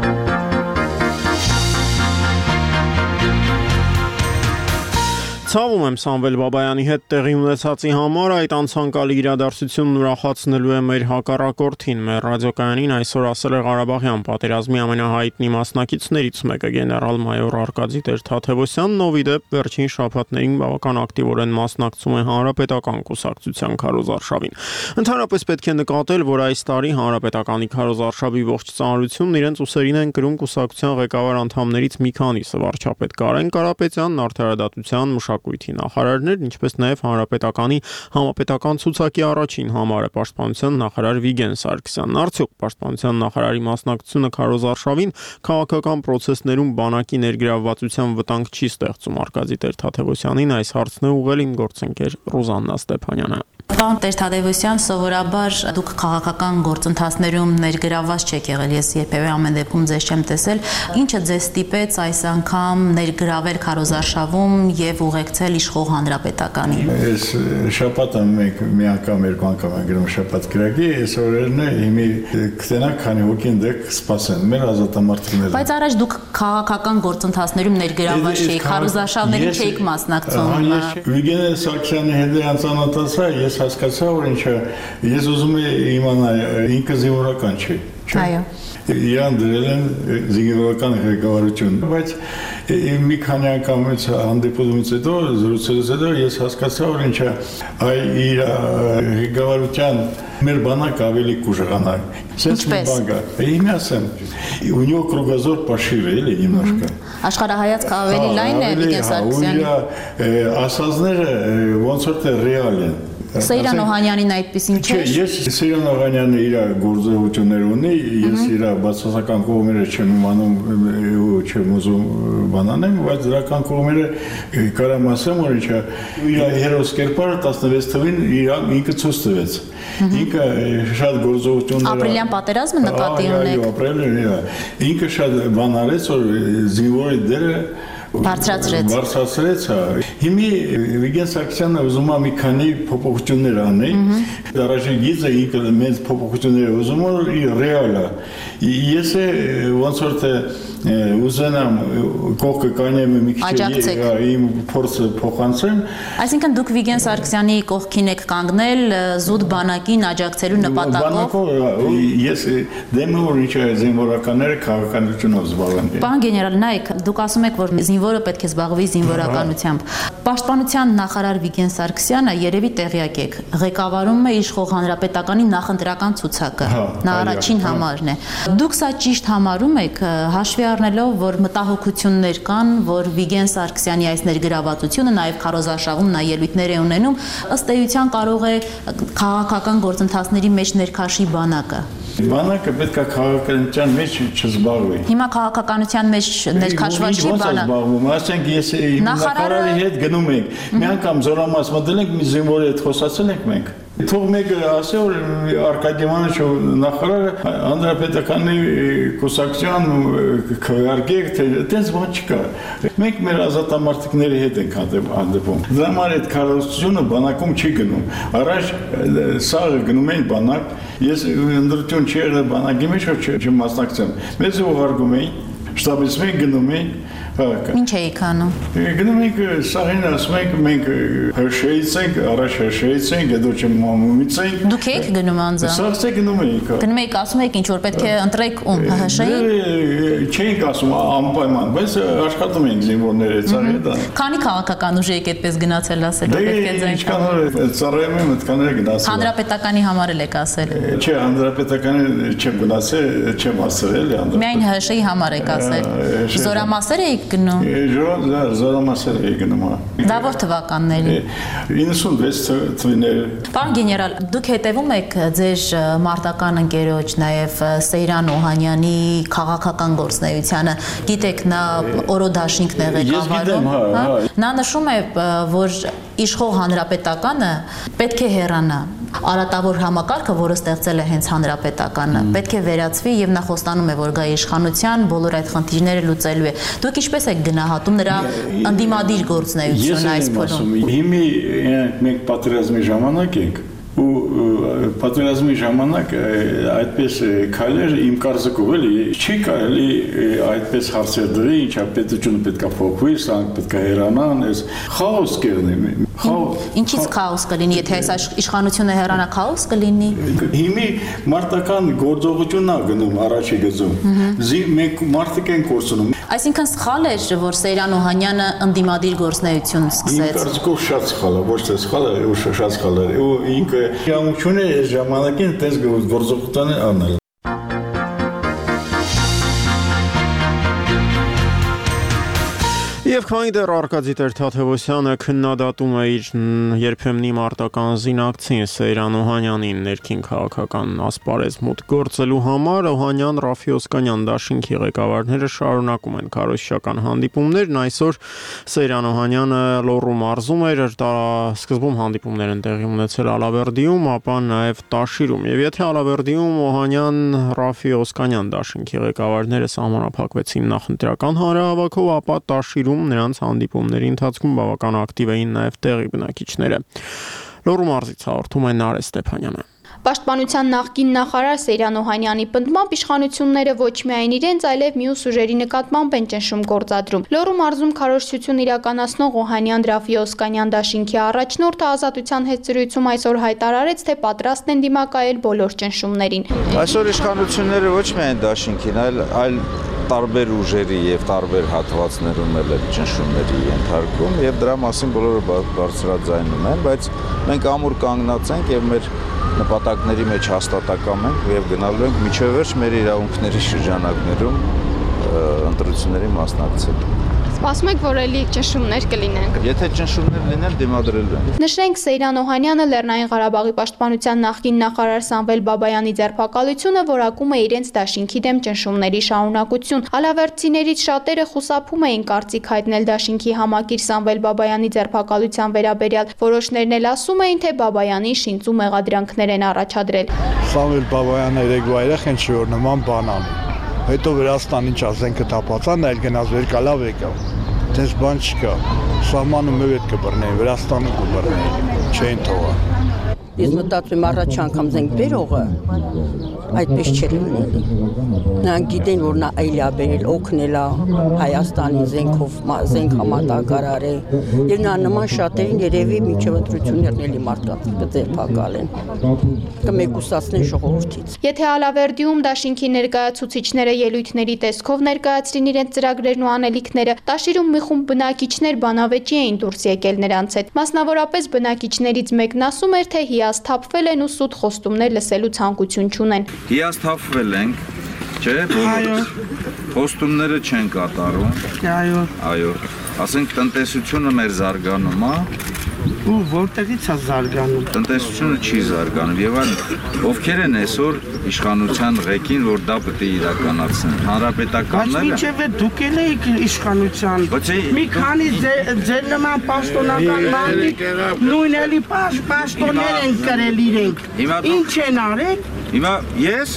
Ցավում եմ Սամվել Բաբայանի հետ տեղի ունեցածի համար, այդ անցանկալի իրադարձությունն ուրախացնելու է մեր հակառակորդին։ Մեր ռադիոկայանին այսօր ասել է Ղարաբաղյան պատերազմի ամենահայտնի մասնակիցներից մեկը գեներալ-մայոր Արկադի Տեր-Թադևոսյանն, ով ի դեպ վերջին շաբաթներին բավական ակտիվորեն մասնակցում է հանրապետական կուսակցության քարոզարշավին։ Ընդհանրապես պետք է նկատել, որ այս տարի հանրապետականի քարոզարշավի ողջ ծանրությունն իրենց ուսերին են կրում կուսակցության ղեկավար անդամներից մի քանիսը՝ վարչապետ Կարեն Կարապետյանն, արդարադատության, մշակույթի նախարարներ, ինչպես նաև հանրապետականի համապետական ցուցակի առաջին համարը պաշտպանության նախարար Վիգեն Սարգսյանն։ Արդյոք պաշտպանության նախարարի մասնակցությունը քարոզարշավին քաղաքական process-ներում բանակի ներգրավվածության վտանգ չի ստեղծում։ Արկադի Տեր-Թադևոսյանին այս հարցն է ուղղել իմ գործընկեր Ռուզաննա Ստեփանյանը։ Պարոն Տեր-Թադևոսյան, սովորաբար դուք քաղաքական գործընթացներում ներգրավված չեք եղել, ես երբևէ ամեն դեպքում ձեզ չեմ տեսել, ինչը ձեզ ստիպեց այս անգամ ներգրավել քարոզարշավում եւ ուղեկցել իշխող հանրապետականին։ Ես շաբաթը մի անգամ, երկու անգամ եմ գրում շաբաթ գրագի, այս օրերն հիմի կտենակ քանի հոգին դեք սպասեն, մեր ազատամարտիկները։ Բայց առաջ դուք քաղաքական գործընթացներում ներգրաված չէիք, քարոզարշավներին չէիք մասնակցում։ Վիգեն Սարգսյանի հետ անծանոթացա, ես հասկացա, որ ինչա, ես ուզում եմ իմանալ, ինքը զինվորական չի։ Այո։ Իրան դրել են զինվորական ղեկավարություն, բայց մի քանի անգամից հանդիպումից հետո, զրուցելուց հետո ես հասկացա, որ ինչա, այ իր ղեկավարության մեր բանակ ավելի կուժղանա։ Ինչպես։ Им ասեմ, у него кругозор пошире, или немножко. Աշխարհայացքը ավելի լայն է Վիգեն Սարգսյանի։ Ասածները ոնց որ թե ռեալ են։ Սեյրան Օհանյանին այդպեսին չէ։ Ես Սեյրան Օհանյանը իր գործողություններ ունի, ես իր բացասական կողմերը չեմ իմանում ու չեմ ուզում բանանեմ, բայց դրական կողմերը կարամ ասեմ, որ ինչա իր հերոս կերպարը 16 թվին ինքը ցույց տվեց։ Ինքը շատ գործողություններ Ապրիլյան պատերազմը նկատի ունեք։ Այո, ապրիլյան, ինքը շատ բան արեց, որ զինվորի դերը բարձրացրեց։ Հիմի Վիգեն Սարգսյանը ուզում է մի քանի փոփոխություններ անի։ Առաջին գիծը ինքը մեծ փոփոխություններ ուզում է ռեալ է։ Ես ոնց որ թե ուզենամ կողքը կանեմ մի քիչ իմ փորձը փոխանցեմ։ Այսինքն դուք Վիգեն Սարգսյանի կողքին եք կանգնել զուտ բանակին աջակցելու նպատակով։ Ես դեմ եմ որ ինչ զինվորականները քաղաքականությունով զբաղվեն։ Պարոն գեներալ, նայեք, դուք ասում եք, որ զինվորը պետք է զբաղվի զինվորականությամբ։ Պաշտպանության նախարար Վիգեն Սարգսյանը երևի տեղյակ եք, ղեկավարում է իշխող հանրապետականի նախընտրական ցուցակը։ Նա առաջին համարն է։ Դուք սա ճիշտ համարում եք, հաշվի առնելով, որ մտահոգություններ կան, որ Վիգեն Սարգսյանի այս ներգրավվածությունը նաև քարոզարշավում նա ելույթներ է ունենում, ըստ էության կարող է քաղաքական գործընթացների մեջ ներքաշի բանակը։ Բանակը պետք է քաղաքականության մեջ չզբաղվի։ Հիմա քաղաքականության մեջ ներքաշված չի բանակը։ Ասենք ես նախարարի հետ գնում ենք, մի անգամ զորամաս մտել ենք, մի զինվորի հետ խոսացել ենք մենք։ Թող մեկը ասե որ Արկադի Մանուչով նախարարը հանրապետականի կուսակցության քվեարկեք, թե այդպես բան չկա։ Մենք մեր ազատամարտիկների հետ ենք հանդիպում։ Դրա համար այդ քարոզությունը բանակում չի գնում։ Առաջ սաղը գնում են բանակ, ես ընդրություն չի եղել բանակի մեջ, որ չմասնակցեմ։ Մեզ ուղարկում էին, շտաբից մենք գնում էին։ Ինչ էիք անում։ Գնում ենք սաղին ասում ենք մենք հրշեից ենք, առաջ հրշեից ենք, հետո չմամումից ենք։ Դուք եք գնում անձամբ։ Սաղց է գնում ենք։ Գնում եք ասում եք ինչ որ պետք է ընտրեք ում ՀՀՇ-ի։ Չենք ասում անպայման, բայց աշխատում ենք զինվորների հետ սաղի դա։ Քանի քաղաքական ուժ եք այդպես գնացել ասել, որ պետք է ձեր։ Ինչքան որ ծառայում եմ, այդքան էլ գնացել։ Հանրապետականի համար էլ եք ասել։ Չէ, հանրապետականի չեմ գնացել, չեմ ասել հանրապետական։ Միայն ՀՀՇ-ի համար եք ասել։ Զորամասեր եք գնում։ Զորամասեր եք գնում։ Դա որ թվականների։ 96 թվականներ։ Պարոն գեներալ, դուք հետևում եք ձեր մարտական ընկերոջ, նաև Սեյրան Օհանյանի քաղաքական գործունեությանը։ Գիտեք, նա օրոդաշինքն է ղեկավարում։ Նա նշում է, որ իշխող հանրապետականը պետք է հեռանա։ Արատավոր համակարգը, որը ստեղծել է հենց հանրապետականը, պետք է վերացվի եւ նա խոստանում է, որ գա իշխանության, բոլոր այդ խնդիրները լուծելու է։ Դուք ինչպես եք գնահատում նրա ընդդիմադիր գործունեությունը այս փուլում։ Հիմի մենք պատերազմի ժամանակ ենք ու պատերազմի ժամանակ այդպես քայլեր իմ կարծիքով էլի չի կարելի այդպես հարցեր դրի, ինչա պետությունը պետք է փոխվի, սրանք պետք է հեռանան, այս խաոս կերնի։ Ինչից խաոս կլինի, եթե այս իշխանությունը հեռանա, խաոս կլինի։ Հիմի մարտական գործողությունն է գնում առաջի գծում։ Մենք մարդիկ ենք կորցնում։ Այսինքն սխալ է, որ Սեյրան Օհանյանը ընդդիմադիր գործունեություն սկսեց։ Իմ կարծիքով շատ սխալ է, ոչ թե սխալ է, շատ սխալ է։ Ու ինքը իրավունքն է այս ժամանակին տես գործողություն անել։ Եվ քանի դեռ Արկադի Տեր-Թադևոսյանը քննադատում է իր երբեմնի մարտական զինակցին Սեյրան Օհանյանին ներքին քաղաքական ասպարեզ մուտք գործելու համար, Օհանյան, Ռաֆի Օսկանյան դաշինքի ղեկավարները շարունակում են քարոզչական հանդիպումներն։ Այսօր Սեյրան Օհանյանը Լոռու մարզում էր, սկզբում հանդիպումներ են տեղի ունեցել Ալավերդիում, ապա նաև Տաշիրում։ Եվ եթե Ալավերդիում Օհանյան, Ռաֆի Օսկանյան դաշինքի ղեկավարները սահմանափակվեցին նախընտրական հանրահավաքով, ապա Տաշիրում նրանց հանդիպումների ընթացքում բավական ակտիվ էին նաև տեղի բնակիչները։ Լոռու մարզից հաղորդում է Նարէ Ստեփանյանը։ Պաշտպանության նախկին նախարար Սեյրան Օհանյանի պնդմամբ իշխանությունները ոչ միայն իրենց, այլև մյուս ուժերի նկատմամբ են ճնշում գործադրում։ Լոռու մարզում քարոզչություն իրականացնող Օհանյան Ռաֆի Օսկանյան դաշինքի առաջնորդը Ազատության հետ զրույցում այսօր հայտարարեց, թե պատրաստ են դիմակայել բոլոր ճնշումներին։ Այսօր իշխանությունները ոչ միայն դաշինքին, այլ տարբեր ուժերի եւ տարբեր հատվածներում էլ ճնշումների ենթարկում եւ դրա մասին բոլորը բարձրաձայնում են, բայց մենք ամուր կանգնած ենք եւ մեր նպատակների մեջ հաստատակամ ենք եւ գնալու ենք միջև վերջ մեր իրավունքների շրջանակներում ընտրությունների մասնակցել։ Սպասում եք, որ էլի ճնշումներ կլինեն։ Եթե ճնշումներ լինեն, դիմադրելու են։ Նշենք, Սեյրան Օհանյանը Լեռնային Ղարաբաղի պաշտպանության նախկին նախարար Սամվել Բաբայանի ձերբակալությունը որակում է իրենց դաշինքի դեմ ճնշումների շարունակություն։ Ալավերդցիներից շատերը խուսափում էին կարծիք հայտնել դաշինքի համակիր Սամվել Բաբայանի ձերբակալության վերաբերյալ։ Որոշներն էլ ասում էին, թե Բաբայանին շինծու մեղադրանքներ են առաջադրել։ Սամվել Բաբայանը երեք վայրեղ են շոր նման բան անի։ Հետո Վրաստան ինչ ասենք կտապացան, այլ գնաց վերկա լավ եկավ։ Դες բան չկա։ Սահմանը մեկ կբռնեն, Վրաստանը կբռնեն, չեն թողա։ Ես մտածում եմ առաջ անգամ զենք բերողը այդպես չէր լինի։ Նրանք գիտեն, որ նա այլ է բերել, օգնել է Հայաստանի զենք համատակարար է։ Եվ նա նման շատերին երևի մինչև ընտրություններն էլի մարդկանց կձերբակալեն։ Կմեկուսացնեն ժողովրդից։ Եթե Ալավերդիում դաշինքի ներկայացուցիչները ելույթների տեսքով ներկայացրին իրենց ծրագրերն ու անելիքները, Տաշիրում մի խումբ բնակիչներ բանավեճի էին դուրս եկել նրանց հետ։ Մասնավորապես բնակիչներից մեկն ասում էր, թե հիասթափվել են ու սուտ խոստումներ լսելու ցանկություն չունեն։ Հիասթափվել ենք, չէ՞, բոլորս։ Խոստումները չեն կատարում։ Այո։ Ասենք տնտեսությունը մեր զարգանում է։ Ու որտեղից է զարգանում։ Տնտեսությունը չի զարգանում եւ ովքեր են այսօր իշխանության ղեկին, որ դա պետք է իրականացնեն։ Հանրապետականները։ Բայց ինչեւ դուք եք իշխանության։ Մի քանի ձեր նման պաշտոնական մարդիկ նույն էլի պաշտոններ են կրել իրենք։ Ինչ են արել։ Հիմա ես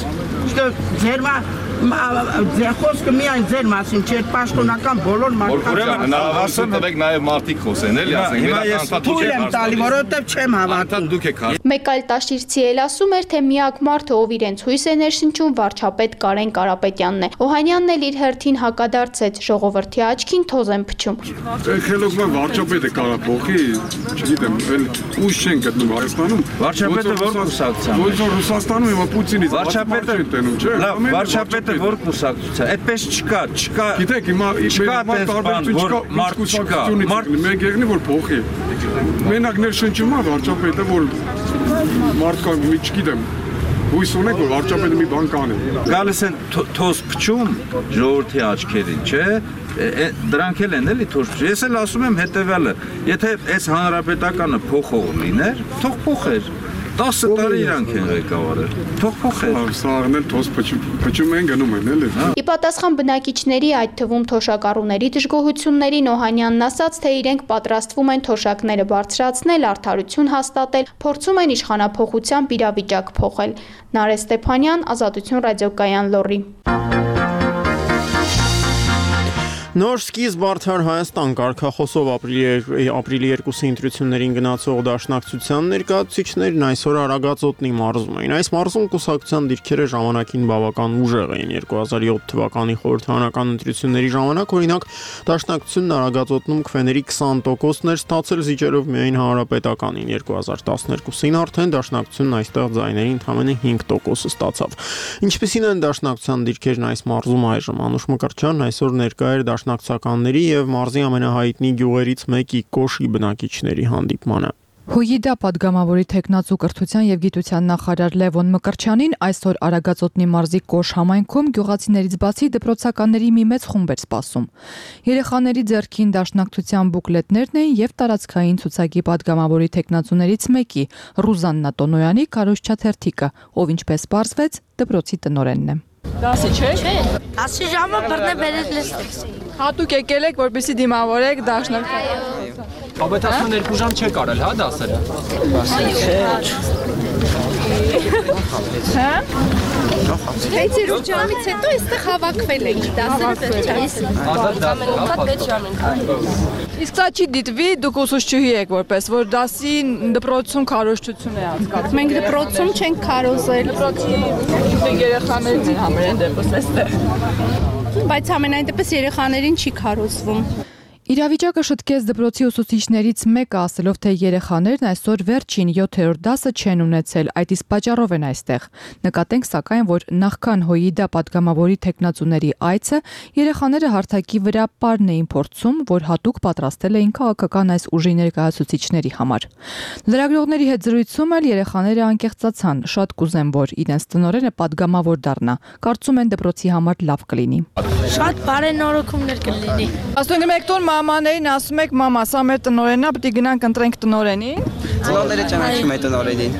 ձեր խոսքը միայն ձեր մասին չէ, պաշտոնական բոլոր մարդկանց։ Ասեմ տվեք նաև մարդիկ խոսեն, էլի, ասենք թույլ եմ տալի, որովհետև չեմ հավատում։ Դուք եք Մեկ այլ տաշիրցի էլ ասում էր, թե միակ մարդը, ով իրենց հույս է ներշնչում, վարչապետ Կարեն Կարապետյանն է։ Օհանյանն էլ իր հերթին հակադարձեց, ժողովրդի աչքին թոզ են փչում։ Ելոք վարչապետը կարապոխի, չգիտեմ, ուժ չեն գտնում Հայաստանում։ Վարչապետը որ կուսակցության։ Ոչ որ Ռուսաստանում հիմա Պուտինից վարչապետը տենում, չէ։ Լավ, վարչապետը որ կուսակցության։ Այդպես չկա։ Գիտեք, հիմա մարդ չկա։ Մեկ եղնի որ փոխի։ Մենակ ներշնչում է վարչապետը, որ մարդկան մի չգիտեմ, հույս ունենք, որ վարչապետը մի բան կանի։ Գալիս են թոզ փչում ժողովրդի աչքերին, չէ։ Դրանք էլ են էլի թոզ փչում։ Ես էլ ասում եմ հետևյալը, եթե այս հանրապետականը փոխող լիներ, թող փոխեր։ 10 տարի իրանք են ղեկավարել։ Թող փոխեն։ Սաղն էլ թոս փչում են գնում են էլի։ Ի պատասխան բնակիչների, այդ թվում թոշակառուների դժգոհություններին Օհանյանն ասաց, թե իրենք պատրաստվում են թոշակները բարձրացնել, արդարություն հաստատել, փորձում են իշխանափոխությամբ իրավիճակ փոխել։ Նարէ Ստեփանյան, Ազատություն ռադիոկայան Լոռի։ Նոր սկիզբ Արդար Հայաստան կարգախոսով ապրիլի 2-ի ընտրություններին գնացող դաշնակցության ներկայացուցիչներն այսօր Արագածոտնի մարզում էին։ Այս մարզում կուսակցության դիրքերը ժամանակին բավական ուժեղ էին։ 2007 թվականի խորհրդարանական ընտրությունների ժամանակ, օրինակ, դաշնակցությունն Արագածոտնում քվեների 20%-ն էր ստացել, զիջելով միայն Հանրապետականին։ 2012-ին արդեն դաշնակցությունն այստեղ ձայների ընդամենը 5% ստացավ։ Ինչպիսին են դաշնակցության դիրքերն այս մարզում այժմ? Անուշ Մկրտչյանն այսօր ներկա էր դաշնակցականների եւ մարզի ամենահայտնի գյուղերից մեկի Կոշի բնակիչների հանդիպմանը։ ՀՅԴ падգամավորի տեխնացու կրթության եւ գիտության նախարար Լևոն Մկրտչյանին այսօր Արագածոտնի մարզի Կոշ համայնքում գյուղացիներից բացի դպրոցականների մի մեծ խումբ էր սպասում։ Երեխաների ձեռքին դաշնակցության բուկլետներն էին եւ տարածքային ցուցակի падգամավորի տեխնացուներից մեկի Ռուզաննա Տոնոյանի կարոշչաթերթիկը, ով ինչպես պարզվեց, դպրոցի տնօրենն է։ Դասի չէ։ Ասի ժամը բռնե բերել ես։ Հատուկ եկել եք, որպեսզի դիմավորեք դաշնակցության։ Բայց 12 ժամ չեք արել, հա, դասերը։ Հա? 6 ժամից հետո այստեղ հավաքվել ենք, դասերը Իսկ սա չի դիտվի, դուք ուսուցչուհի եք որպես, որ դասի դպրոցում քարոզչություն է անցկացվում։ Մենք դպրոցում չենք քարոզել։ Դպրոցի երեխաներն են համենայն դեպս այստեղ։ Բայց ամենայն դեպս երեխաներին չի քարոզվում։ Իրավիճակը շտկեց դպրոցի ուսուցիչներից մեկը, ասելով, թե երեխաներն այսօր վերջին 7-րդ դասը չեն ունեցել, այդ իսկ պատճառով են այստեղ։ Նկատենք սակայն, որ նախքան ՀՅԴ падգամավորի տեխնացուների այցը երեխաները հարթակի վրա պարն էին փորձում, որ հատուկ պատրաստել էին քաղաքական այս ուժի ներկայացուցիչների համար։ Լրագրողների հետ զրույցում էլ երեխաները անկեղծացան, շատ կուզեն, որ իրենց տնօրենը падգամավոր դառնա։ Կարծում են դպրոցի համար լավ կլինի։ Շատ բարենորոգումներ կլինի։ Ասում եք տոն մամաներին ասում եք մամա, սա մեր տնօրենն է, պետք է գնանք ընտրենք տնօրենին։ Ծնողները ճանաչում են տնօրենին։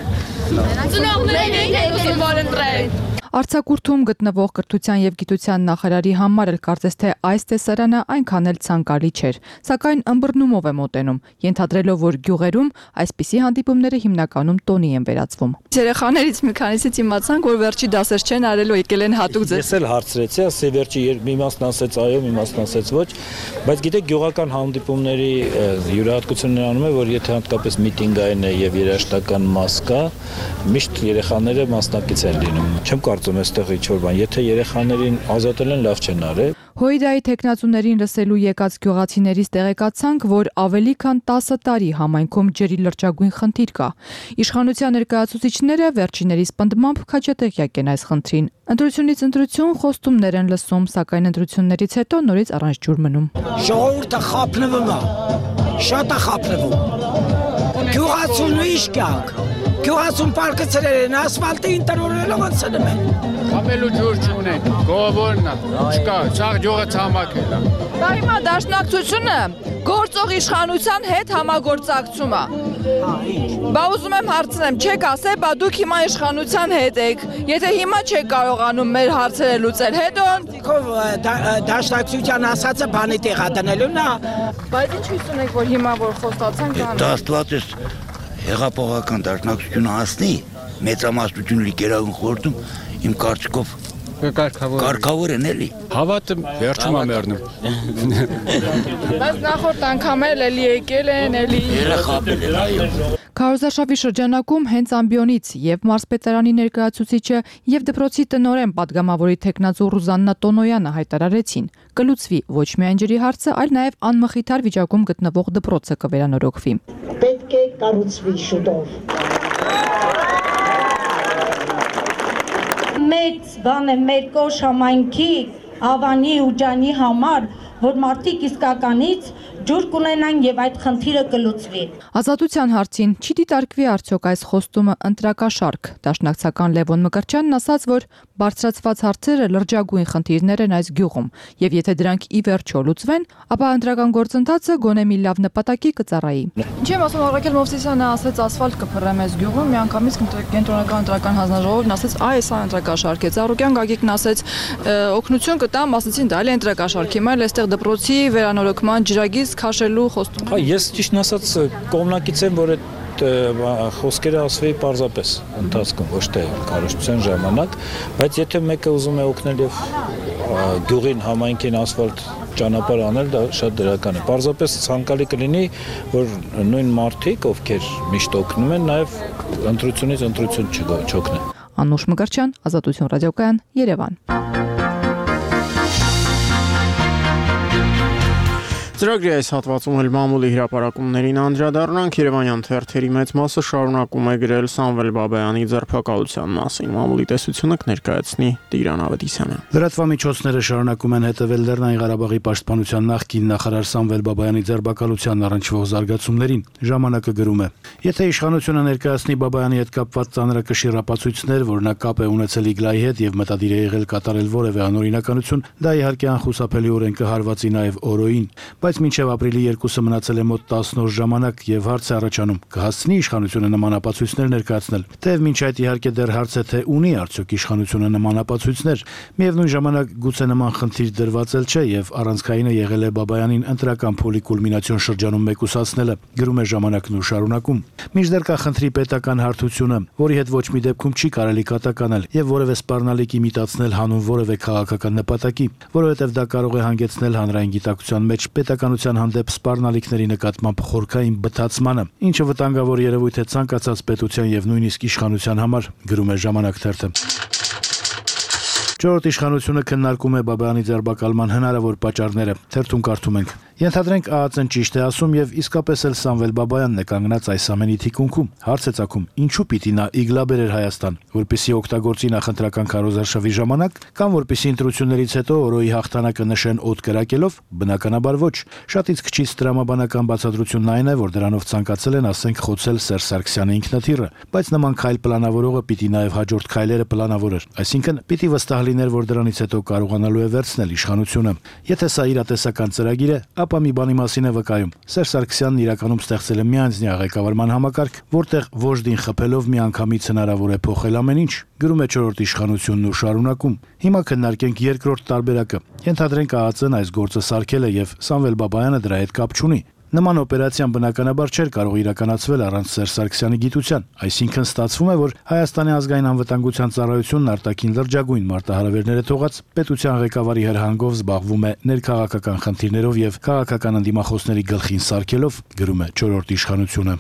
Ծնողներն են որ ընտրեն։ Արցակուրդում գտնվող կրթության եւ գիտության նախարարի համար էլ կարծես թե այս տեսարանը այնքան էլ ցանկալի չէր, սակայն ըմբռնումով է մոտենում, ենթադրելով, որ գյուղերում այսպիսի հանդիպումները հիմնականում տոնի են վերածվում։ Երեխաներից մի քանիսից իմացանք, որ վերջի դասեր չեն արելու, եկել են հատուկ ձեր։ Ես էլ հարցրեցի, ասի վերջի մի մասն ասեց այո, մի մասն ասեց ոչ, բայց գիտեք գյուղական հանդիպումների յուրահատկությունն անում է, որ եթե հատկապես միտինգային է եւ երաժշտական մաս կա, միշտ երեխաները մասնակից են լինում։ Չեմ կարծում այստեղ ինչ-որ բան, եթե երեխաներին ազատել են, լավ չեն արել։ ՀՅԴ-ի տեխնացուներին լսելու եկած գյուղացիներից տեղեկացանք, որ ավելի քան 10 տարի համայնքում ջրի լրջագույն խնդիր կա։ Իշխանության ներկայացուցիչները վերջիներիս պնդմամբ քաջատեղյակ են այս խնդրին։ Ընտրությունից ընտրություն խոստումներ են լսում, սակայն ընտրություններից հետո նորից առանց ջուր մնում։ Ժողովուրդը խափնվում է, շատ է խափնվում։ Գյուղացուն ինչ կյանք։ Գյուղացուն պարկացրել են, ասֆալտը ինտերորելով անցնում են։ Խամելու ջուր չունեն, գովորն է, չկա, սաղ ջողը ցամաքել է։ Դա հիմա դաշնակցությունը գործող իշխանության հետ համագործակցում է։ Բա ուզում եմ հարցնեմ, չեք ասել, բա դուք հիմա իշխանության հետ եք, եթե հիմա չեք կարողանում մեր հարցերը լուծել, հետո դաշնակցության ասածը բանի տեղա դնելուն է։ Բայց ինչ հույս ունեք, որ հիմա որ խոստացանք դաստվածից հեղափոխական դաշնակցությունը հասնի մեծամասնությունը լիգերային խորհրդում իմ կարծիքով կարգավոր են էլի։ Հավատը վերջում է մեռնում։ Բայց նախորդ անգամ էլի եկել են, էլի երախաբել են, այո։ Քարոզարշավի շրջանակում հենց ամբիոնից եւ մարզպետարանի ներկայացուցիչը եւ դպրոցի տնօրեն падգամավորի տեխնացու Ռուզաննա Տոնոյանը հայտարարեցին. կլուծվի ոչ միայն ջրի հարցը, այլ նաեւ անմխիթար վիճակում գտնվող դպրոցը կվերանորոգվի։ Պետք է կառուցվի շուտով։ Մեծ բան է մեր Կոշ համայնքի Ավանի ու ջանի համար, որ մարդիկ իսկականից ջուր կունենան եւ այդ խնդիրը կլուծվի։ Ազատության հարցին չի դիտարկվի արդյոք այս խոստումը ընտրակաշարք։ Դաշնակցական Լևոն Մկրտչյանն ասաց, որ բարձրացված հարցերը լրջագույն խնդիրներ են այս գյուղում, եւ եթե դրանք ի վերջո լուծվեն, ապա ընտրական գործընթացը գոնե մի լավ նպատակի կծառայի։ Ինչի՞ եմ ասում, Ռակել Մովսիսյանը ասաց ասֆալտ կփռեմ այս գյուղում, միանգամից կենտրոնական ընտրական հանձնաժողովն ասաց, այ սա ընտրակաշարք է։ Ծառուկյան Գագիկն ասաց, օգնություն կտամ, ասացին դա էլ է ընտրակաշարք։ Հիմա էլ այստեղ դպրոցի վերանորոգման ջրագիծ քաշելու խոստում։ Ես ճիշտ ասած կողմնակից եմ, որ խոսքերը ասվի պարզապես ընթացքում, ոչ թե քարոզչության ժամանակ, բայց եթե մեկը ուզում է օգնել եւ գյուղին համայնքին ասֆալտ ճանապարհ անել, դա շատ դրական է։ Պարզապես ցանկալի կլինի, որ նույն մարդիկ, ովքեր միշտ օգնում են, նաեւ ընտրությունից ընտրություն չօգնեն։ Անուշ Մկրտչյան, Ազատություն ռադիոկայան, Երևան։ Ծրագրի այս հատվածում էլ մամուլի հրապարակումներին անդրադառնանք։ Երևանյան թերթերի մեծ մասը շարունակում է գրել Սամվել Բաբայանի ձերբակալության մասին։ Մամուլի տեսությունը կներկայացնի Տիգրան Ավետիսյանը։ Լրատվամիջոցները շարունակում են հետևել Լեռնային Ղարաբաղի պաշտպանության նախկին նախարար Սամվել Բաբայանի ձերբակալությանն առնչվող զարգացումներին։ Ժամանակը գրում է. Եթե իշխանությունը ներկայացնի Բաբայանի հետ կապված ծանրակշիռ ապացույցներ, որ նա կապ է ունեցել Իգլայի հետ եւ մտադիր է եղել կատարել որևէ անօրինականություն, դա իհարկե անխուսափելիորեն կհարվածի նաեւ օրոյին։ Բայց մինչև ապրիլի 2-ը մնացել է մոտ 10 օր ժամանակ եւ հարց է առաջանում. կհասցնի իշխանությունը նման ապացույցներ ներկայացնել։ Թեև մինչ այդ իհարկե դեռ հարց է թե ունի արդյոք իշխանությունը նման ապացույցներ։ Միևնույն ժամանակ գուցե նման խնդիր դրված չէ եւ առանցքայինը եղել է Բաբայանին ընտրական փոլի կուլմինացիոն շրջանում մեկուսացնելը, գրում է Ժամանակն ու շարունակում։ Մինչդեռ կա խնդրի պետական հարթությունը, որի հետ ոչ մի դեպքում չի կարելի կատականել եւ որևէ սպառնալիք իմիտացնել հանուն որևէ քաղաքական նպատակի, որովհետեւ դա կարող է հանգեցնել հանրային գիտակցության մեջ պետականության հանդեպ սպառնալիքների նկատմամբ խորքային բթացմանը, ինչը վտանգավոր երևույթ է ցանկացած պետության եւ նույնիսկ իշխանության համար, գրում է Ժամանակ թերթը։ Չորրորդ իշխանությունը քննարկում է Բաբայանի ձերբակալման հնարավոր պատճառները։ Թերթում կարդում ենք. Ենթադրենք ԱԱԾ-ն ճիշտ է ասում եւ իսկապես էլ Սամվել Բաբայանն է կանգնած այս ամենի թիկունքում։ Հարց է ծագում. ինչու պիտի նա իգլա բերեր Հայաստան, որպեսզի օգտագործի նախընտրական քարոզարշավի ժամանակ, կամ որպեսզի ընտրություններից հետո օրոյի հաղթանակը նշեն օդ կրակելով։ Բնականաբար ոչ։ Շատից քչից տրամաբանական բացատրությունն այն է, որ դրանով ցանկացել են, ասենք, խոցել Սերժ Սարգսյանի ինքնաթիռը, բայց նման քայլ պլանավորողը պիտի նաեւ հաջորդ քայլերը պլանավորեր, այսինքն պիտի վստահ լիներ, որ դրանից հետո կարողանալու է վերցնել իշխանությունը։ Եթե սա իրատեսական ծրագիր է, ապա մի բանի մասին է վկայում։ Սերժ Սարգսյանն իրականում ստեղծել է միանձնյա ղեկավարման համակարգ, որտեղ ոժդին խփելով միանգամից հնարավոր է փոխել ամեն ինչ, գրում է Չորրորդ իշխանությունն ու շարունակում։ Հիմա քննարկենք երկրորդ տարբերակը։ Ենթադրենք ԱԱԾ-ն այս գործը սարքել է եւ Սամվել Բաբայանը դրա հետ կապ չունի։ Նման օպերացիան բնականաբար չէր կարող իրականացվել առանց Սերժ Սարգսյանի գիտության, այսինքն ստացվում է, որ Հայաստանի ազգային անվտանգության ծառայությունն արտաքին լրջագույն մարտահրավերներ է թողած, պետության ղեկավարի հրահանգով զբաղվում է ներքաղաքական խնդիրներով եւ քաղաքական ընդդիմախոսների գլխին սարքելով, գրում է Չորրորդ իշխանությունը։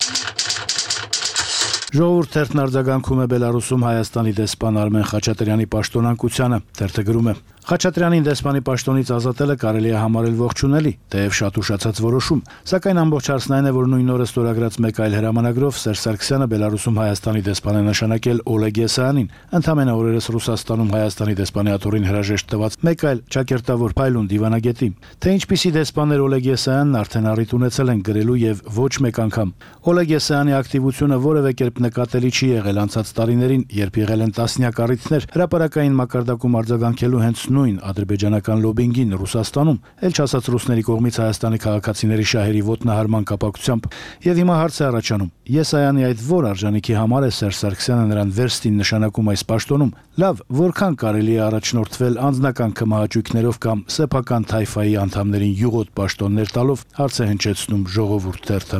Ժողովուրդ թերթն արձագանքում է Բելարուսում Հայաստանի դեսպան Արմեն Խաչատրյանի պաշտոնանկությանը։ Թերթը գրում է. Խաչատրյանին դեսպանի պաշտոնից ազատելը կարելի է համարել ողջունելի, թեև շատ ուշացած որոշում, սակայն ամբողջ հարցն այն է, որ նույն օրը ստորագրած մեկ այլ հրամանագրով Սերժ Սարգսյանը Բելարուսում Հայաստանի դեսպան է նշանակել Օլեգ Եսայանին, ընդամենը օրերս Ռուսաստանում Հայաստանի դեսպանի աթոռին հրաժեշտ տված մեկ այլ ճակերտավոր փայլուն դիվանագետի։ Թե ինչպիսի դեսպան էր Օլեգ Եսայանն արդեն առիթ ունեցել են գրելու եւ ոչ մեկ անգամ։ Օլեգ Եսայանի ակտիվությունը որևէ կերպ նկատելի չի եղել անցած տարիներին, երբ եղել են տասնյակ առիթներ հրապարակային մակարդակում արձագանքելու հենց նույն ադրբեջանական լոբինգին Ռուսաստանում, ել չասած ռուսների կողմից Հայաստանի քաղաքացիների շահերի ոտնահարման կապակցությամբ, եւ հիմա հարց է առաջանում. Եսայանի այդ որ արժանիքի համար է Սերժ Սարգսյանը նրան վերստին նշանակում այս պաշտոնում, լավ, որքան կարելի է առաջնորդվել անձնական կմահաճույքներով կամ սեփական թայֆայի անդամներին յուղոտ պաշտոններ տալով, հարց է հնչեցնում Ժողովուրդ թերթը։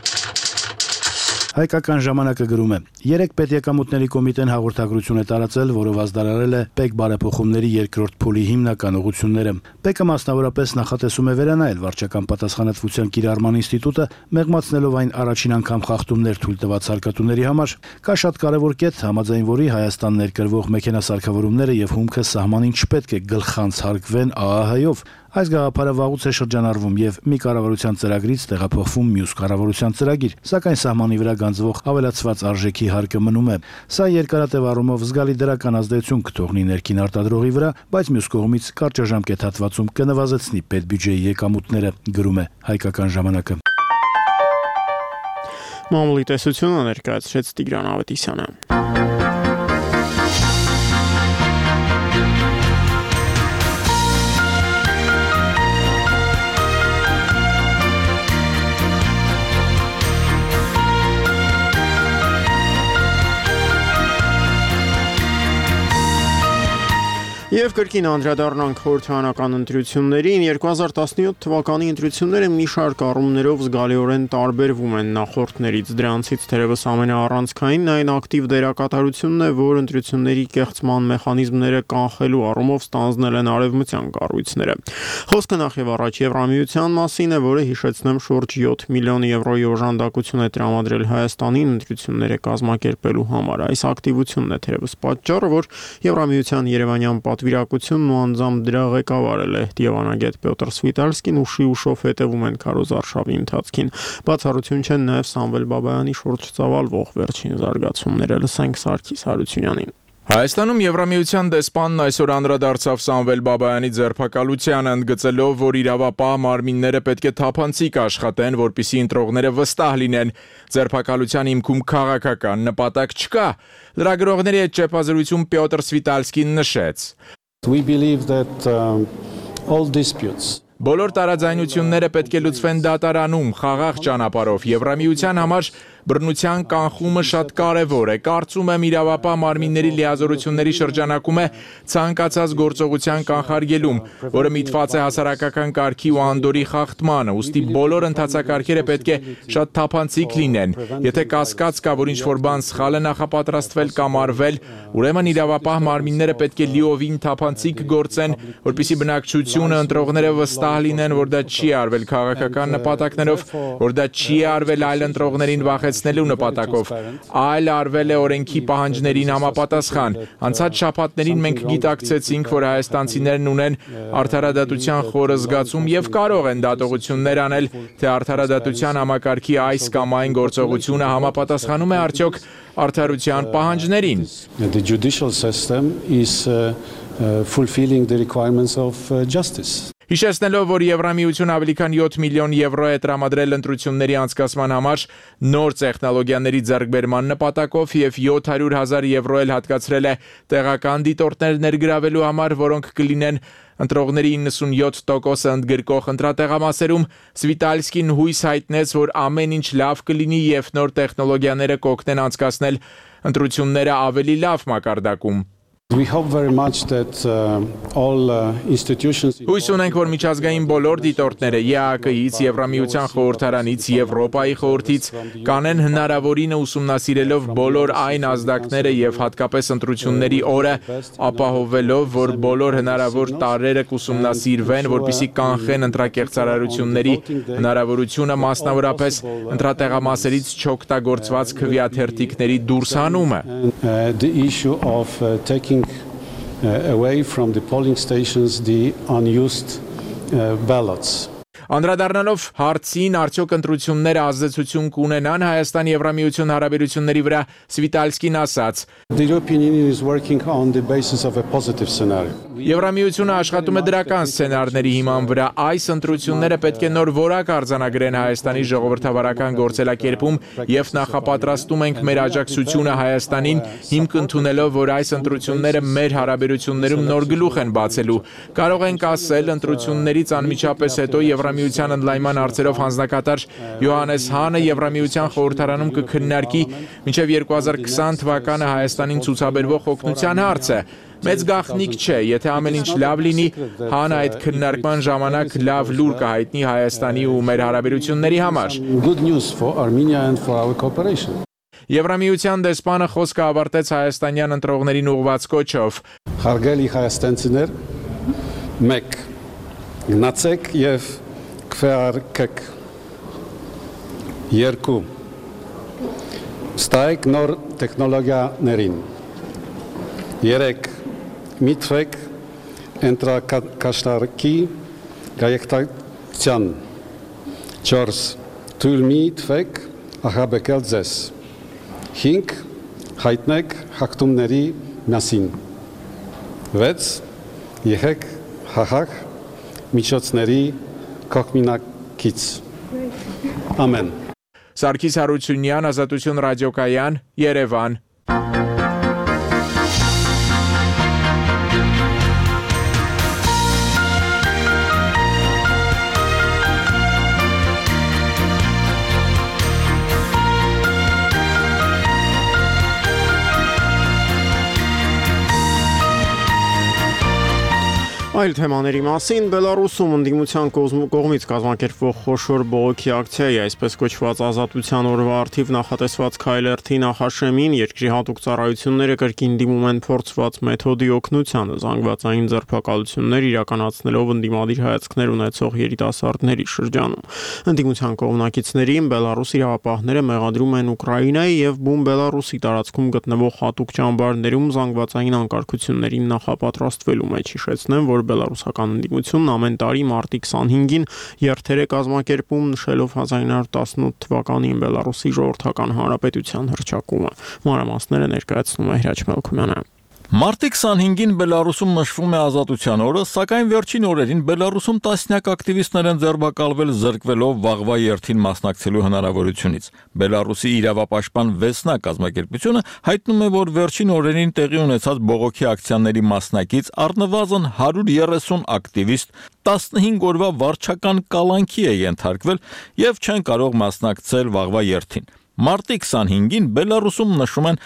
Հայկական ժամանակը գրում է. 3 պետեկամուտների կոմիտեն հաղորդագրություն է տարածել, որով ազդարարել է ՊԵԿ բարեփոխումների երկրորդ փուլի հիմնական ուղղությունները։ ՊԵԿ-ը մասնավորապես նախատեսում է վերանայել վարչական պատասխանատվության կիրառման ինստիտուտը, մեղմացնելով այն առաջին անգամ խախտումներ թույլ տված հարկատուների համար։ Կա շատ կարևոր կետ, համաձայն որի Հայաստան ներկրվող մեքենասարքավորումները եւ հումքը սահմանին չպետք է գլխանց հարկվեն ԱԱՀ-ով։ Այս գաղափարը վաղուց է շրջանառվում եւ մի կառավարության ծրագրից տեղափոխվում մյուս կառավարության ծրագիր, սակայն սահմանի վրա գանձվող ավելացված արժեքի հարկը մնում է։ Սա երկարատև առումով զգալի դրական ազդեցություն կթողնի ներքին արտադրողի վրա, բայց մյուս կողմից կարճաժամկետ հատվածում կնվազեցնի պետբյուջեի եկամուտները, գրում է Հայկական ժամանակը։ Մամուլի տեսությունը ներկայացրեց Տիգրան Ավետիսյանը։ Եվ կրկին անդրադառնանք խորհրդարանական ընտրություններին, 2017 թվականի ընտրությունները մի շարք առումներով զգալիորեն տարբերվում են նախորդներից, դրանցից թերևս ամենաառանցքայինն այն ակտիվ դերակատարությունն է, որ ընտրությունների կեղծման մեխանիզմները կանխելու առումով ստանձնել են արևմտյան կառույցները։ Խոսքը նախ եւ առաջ Եվրամիության մասին է, որը հիշեցնեմ շուրջ 7 միլիոն եվրոյի օժանդակություն է տրամադրել Հայաստանին ընտրությունները կազմակերպելու համար։ Այս ակտիվությունն է թերևս պատճառը, որ Եվրամիության Երևանյան պատվիրակությունն ու անձամբ դրա ղեկավարը Լեհ դիվանագետ Պյոտր Սվիտալսկին ուշի-ուշով հետևում են քարոզարշավի ընթացքին։ Բացառություն չեն նաև Սամվել Բաբայանի շուրջ ծավալվող վերջին զարգացումները։ Լսենք Սարգիս Հարությունյանին։ Հայաստանում Եվրամիության դեսպանն այսօր անդրադարձավ Սամվել Բաբայանի ձերբակալությանը, ընդգծելով, որ իրավապահ մարմինները պետք է թափանցիկ աշխատեն, որպեսզի ընտրողները վստահ լինեն։ Ձերբակալության հիմքում քաղաքական նպատակ չկա։ Լրագրողների հետ ճեպազրույցում Պյոտր Սվիտալսկին նշեց. We believe that all disputes Բոլոր տարաձայնությունները պետք է լուծվեն դատարանում, խաղաղ ճանապարհով։ Եվրամիության համար բռնության կանխումը շատ կարևոր է։ Կարծում եմ իրավապահ մարմինների լիազորությունների շրջանակում է ցանկացած գործողության կանխարգելում, որը միտված է հասարակական կարգի ու անդորի խախտմանը, ուստի բոլոր ընթացակարգերը պետք է շատ թափանցիկ լինեն։ Եթե կասկած կա, որ ինչ-որ բան սխալ է նախապատրաստվել կամ արվել, ուրեմն իրավապահ մարմինները պետք է լիովին թափանցիկ գործեն, որպեսզի բնակչությունը, ընտրողները վստահ լինեն, որ դա չի արվել քաղաքական նպատակներով, որ դա չի արվել այլ ընտրողներին վախեցնելու նպատակով, այլ արվել է օրենքի պահանջներին համապատասխան։ Անցած շաբաթներին մենք գիտակցեցինք, որ հայաստանցիներն ունեն արդարադատության խորը զգացում եւ կարող են դատողություններ անել, թե արդարադատության համակարգի այս կամ այն գործողությունը համապատասխանում է արդյոք արդարության պահանջներին։ The judicial system is fulfilling the requirements of justice. Հիշեցնելով, որ Եվրամիությունը ավելի քան 7 միլիոն եվրո է տրամադրել ընտրությունների անցկացման համար նոր տեխնոլոգիաների ձեռքբերման նպատակով եւ 700,000 եվրո էլ հատկացրել է տեղական դիտորդներ ներգրավելու համար, որոնք կլինեն ընտրողների 97%-ը ընդգրկող ընտրատեղամասերում, Սվիտալսկին հույս հայտնեց, որ ամեն ինչ լավ կլինի եւ նոր տեխնոլոգիաները կօգնեն անցկացնել ընտրությունները ավելի լավ մակարդակում։ We hope very much that all institutions Հույս ունենք, որ միջազգային բոլոր դիտորդները ԵԱԿ-ից, Եվրամիության խորհրդարանից, Եվրոպայի խորհրդից կանեն հնարավորինը ուսումնասիրելով բոլոր այն ազդակները եւ հատկապես ընտրությունների օրը, ապահովելով, որ բոլոր հնարավոր տարրերը կուսումնասիրվեն, որպեսզի կանխեն ընտրակեղծարարությունների հնարավորությունը, մասնավորապես ընտրատեղամասերից չօգտագործված քվեաթերթիկների դուրս հանումը։ The issue of taking away from the polling stations the unused ballots. Անդրադառնալով հարցին, արդյոք ընտրությունները ազդեցություն կունենան Հայաստան-Եվրամիություն հարաբերությունների վրա, Սվիտալսկին ասաց. The European Union is working on the basis of a positive scenario. Եվրամիությունը աշխատում է դրական սցենարների հիման վրա։ Այս ընտրությունները պետք է նոր որակ արձանագրեն Հայաստանի ժողովրդավարական գործելակերպում եւ նախապատրաստում ենք մեր աջակցությունը Հայաստանին, հիմք ընդունելով, որ այս ընտրությունները մեր հարաբերություններում նոր գլուխ են բացելու։ Կարող ենք ասել, ընտրություններից անմիջապես հետո Եվրամիության ընդլայնման հարցերով հանձնակատար Յոհաննես Հանը Եվրամիության խորհրդարանում կքննարկի մինչև 2020 թվականը Հայաստանին ցուցաբերվող օգնության հարցը։ Մեծ գաղտնիք չէ, եթե ամեն ինչ լավ լինի, Հանը այդ քննարկման ժամանակ լավ լուր կհայտնի Հայաստանի ու մեր հարաբերությունների համար։ Good news for Armenia and for our cooperation. Եվրամիության դեսպանը խոսքը ավարտեց հայաստանյան ընտրողներին ուղղված կոչով։ Հարգելի հայաստանցիներ, 1. Գնացեք եւ քվեարկեք։ 2. Ստայեք նոր տեխնոլոգիաներին։ 3. Միտվեք ընտրակաշտարքի կայեկտակցյան 4. Թույլ մի տվեք աղաբեկել ձեզ 5. Հայտնեք հաղթումների մասին 6. Եղեք հաղթ միջոցների կողմնակից Ամեն Սարգիս Հարությունյան, Ազատություն ռադիոկայան, Երևան Այլ թեմաների մասին Բելարուսում ընդդիմության կողմից կազմակերպվող խոշոր բողոքի ակցիայի այսպես կոչված ազատության օրվա առթիվ նախատեսված քայլերթի նախաշեմին երկրի հատուկ ծառայությունները կրկին դիմում են փորձված մեթոդի օգնությանը զանգվածային ձերբակալություններ իրականացնելով ընդդիմադիր հայացքներ ունեցող երիտասարդների շրջանում։ Ընդդիմության կողմնակիցներին Բելարուս իրավապահները մեղադրում են Ուկրաինայի եւ Բուն Բելարուսի տարածքում գտնվող հատուկ ճամբարներում զանգվածային անկարգություններին նախապատրաստվելու մեջ հիշեցնեմ, որ Բելարուսական ընդդիմությունն ամեն տարի մարտի 25-ին երթեր է կազմակերպում նշելով 1918 թվականին Բելարուսի ժողովրդական հանրապետության հռչակումը։ Մանրամասները ներկայացնում է Հրաչ Մելքումյանը։ Մարտի 25-ին Բելարուսում նշվում է ազատության օրը, սակայն վերջին օրերին Բելարուսում տասնյակ ակտիվիստներ են ձերբակալվել զրկվելով վաղվա երթին մասնակցելու հնարավորությունից։ Բելարուսի իրավապաշտպան Վեսնա կազմակերպությունը հայտնում է, որ վերջին օրերին տեղի ունեցած բողոքի ակցիաների մասնակից առնվազն 130 ակտիվիստ 15 օրվա վարչական կալանքի է ենթարկվել եւ չեն կարող մասնակցել վաղվա երթին։ Մարտի 25-ին Բելարուսում նշում են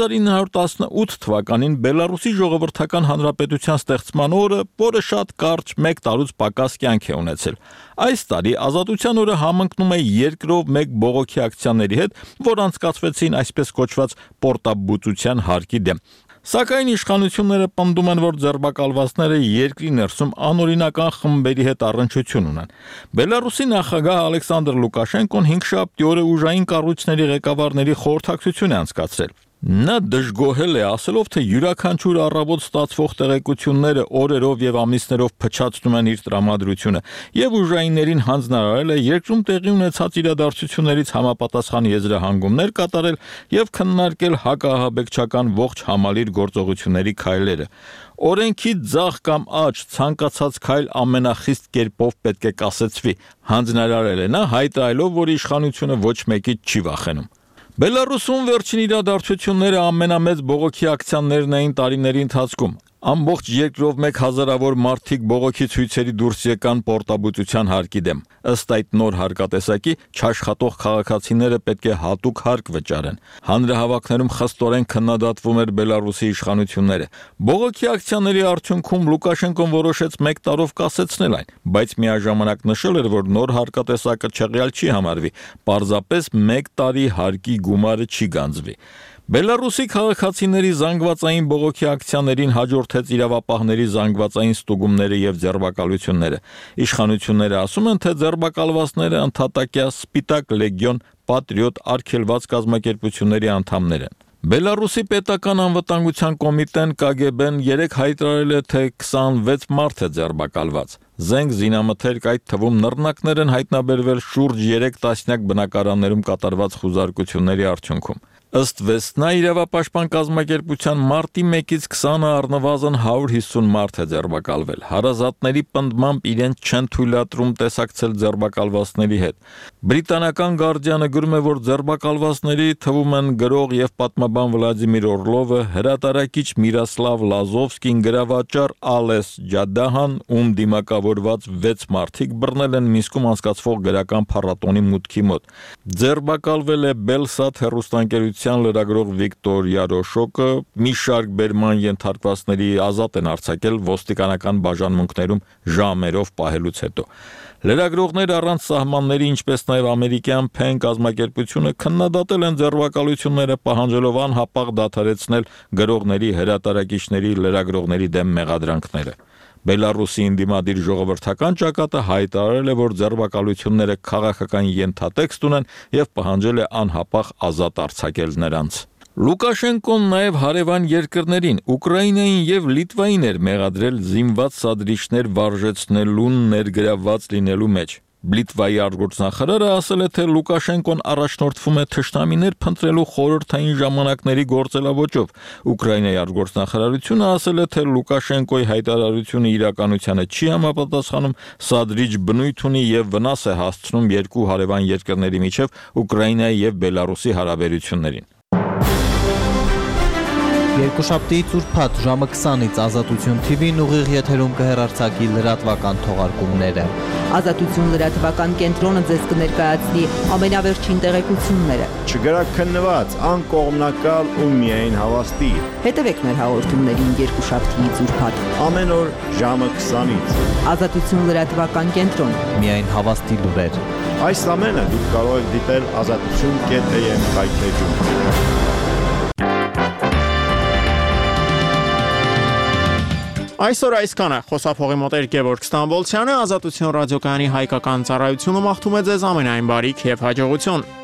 1918 թվականին Բելարուսի ժողովրդական հանրապետության ստեղծման օրը, որը շատ կարճ 1 տարուց պակաս կյանք է ունեցել։ Այս տարի ազատության օրը համընկնում է երկրով մեկ բողոքի ակցիաների հետ, որ անցկացվեցին այսպես կոչված պորտաբուծության հարկի դեմ։ Սակայն իշխանությունները պնդում են, որ ձերբակալվածները երկրի ներսում անօրինական խմբերի հետ առնչություն ունեն։ Բելարուսի նախագահ Ալեքսանդր Լուկաշենկոն 5 շաբթի օրը ուժային կառույցների ղեկավարների խորհրդակցություն է անցկացրել։ Նա դժգոհել է ասելով, թե յուրաքանչյուր առավոտ ստացվող տեղեկությունները օրերով եւ ամիսներով փչացնում են իր տրամադրությունը եւ ուժայիններին հանձնարարել է երկրում տեղի ունեցած իրադարձություններից համապատասխան եզրահանգումներ կատարել եւ քննարկել հակահաբեկչական ողջ համալիր գործողությունների քայլերը։ Օրենքի ձախ կամ աջ ցանկացած քայլ ամենախիստ կերպով պետք է կասեցվի, հանձնարարել է նա հայտարարելով, որ իշխանությունը ոչ մեկից չի վախենում։ Բելարուսում վերջին իրադարձությունները ամենամեծ բողոքի ակցիաներն էին տարիների ընթացքում։ Ամբողջ երկրով 1000-ավոր մարդիկ բողոքի ցույցերի դուրս եկան պորտաբուծության հարկի դեմ։ Ըստ այդ նոր հարկատեսակի չաշխատող քաղաքացիները պետք է հատուկ հարկ վճարեն։ Հանրահավաքներում խստորեն քննադատվում էր Բելարուսի իշխանությունները։ Բողոքի ակցիաների արդյունքում Լուկաշենկոն որոշեց 1 տարով կասեցնել այն, բայց միաժամանակ նշել էր, որ նոր հարկատեսակը չեղյալ չի համարվի, պարզապես 1 տարի հարկի գումարը չի գանձվի։ Բելարուսի քաղաքացիների զանգվածային բողոքի ակցիաներին հաջորդեց իրավապահների զանգվածային ստուգումները եւ ձերբակալությունները։ Իշխանությունները ասում են, թե ձերբակալվածները ընդհատակյա Սպիտակ լեգիոն պատրիոտ արգելված կազմակերպությունների անդամներ են։ Բելարուսի պետական անվտանգության կոմիտեն KGB-ն 3 հայտարարել է, թե 26 մարդ է ձերբակալված։ Զենք զինամթերք այդ թվում նռնակներ են հայտնաբերվել շուրջ 3 տասնյակ բնակարաններում կատարված խուզարկությունների արդյունքում։ Ըստ Վեսնա իրավապաշտպան կազմակերպության մարտի 1-ից 20-ը առնվազն 150 մարդ է ձերբակալվել։ Հարազատների պնդմամբ իրենց չեն թույլատրում տեսակցել ձերբակալվածների հետ։ Բրիտանական Guardian-ը գրում է, որ ձերբակալվածների թվում են գրող եւ պատմաբան Վլադիմիր Օրլովը, հրատարակիչ Միրոսլավ Լազովսկին, գրավաճառ Ալես Ջադահան, ում դիմակավորված 6 մարդիկ բռնել են Մինսկում անցկացվող գրական փառատոնի մուտքի մոտ։ Ձերբակալվել է Belsat հեռուստաընկերության լրագրող Վիկտոր Յարոշոկը, մի շարք բերման ենթարկվածների ազատ են արձակել ոստիկանական բաժանմունքներում ժամերով պահելուց հետո։ Լրագրողներ առանց սահմանների, ինչպես նաև ամերիկյան Penn կազմակերպությունը քննադատել են ձերբակալությունները, պահանջելով անհապաղ դադարեցնել գրողների, հրատարակիչների, լրագրողների դեմ մեղադրանքները։ Բելարուսի ինդիմադիր ժողովրդական ճակատը հայտարարել է, որ ձերբակալությունները քաղաքական ենթատեքստ ունեն եւ պահանջել է անհապաղ ազատ արձակել նրանց։ Լուկաշենկոն նաև հարևան երկրներին Ուկրաինային եւ Լիտվային էր մեղադրել զինված սադրիչներ վարժեցնելուն ներգրավված լինելու մեջ։ Լիտվայի արտգործնախարարը ասել է, թե Լուկաշենկոն առաջնորդվում է թշնամիներ փնտրելու խորհրդային ժամանակների գործելավոճով։ Ուկրաինայի արտգործնախարարությունը ասել է, թե Լուկաշենկոյի հայտարարությունը իրականությանը չի համապատասխանում, սադրիչ բնույթ ունի եւ վնաս է հասցնում երկու հարևան երկրների միջև Ուկրաինայի եւ Բելարուսի հարաբերություններին։ Երկուշաբթի ծուրփաթ ժամը 20-ից Ազատություն TV-ն ուղիղ եթերում կհեռարձակի լրատվական թողարկումները։ Ազատություն լրատվական կենտրոնը ձեզ կներկայացնի ամենավերջին տեղեկությունները։ Չգրաքննված, անկողմնակալ ու միայն հավաստի։ Հետևեք մեր հաղորդումներին երկուշաբթի ծուրփաթ։ Ամեն օր ժամը 20-ից։ Ազատություն լրատվական կենտրոն։ Միայն հավաստի լուրեր։ Այս ամենը դուք կարող եք դիտել azatutun.am կայքեջում։ Այսօր այսքանը խոսափողի մոտ Գևորգ Ստամբոլցյանը, Ազատություն ռադիոկայանի հայկական ծառայությունը մաղթում է ձեզ ամենայն բարիք եւ հաջողություն։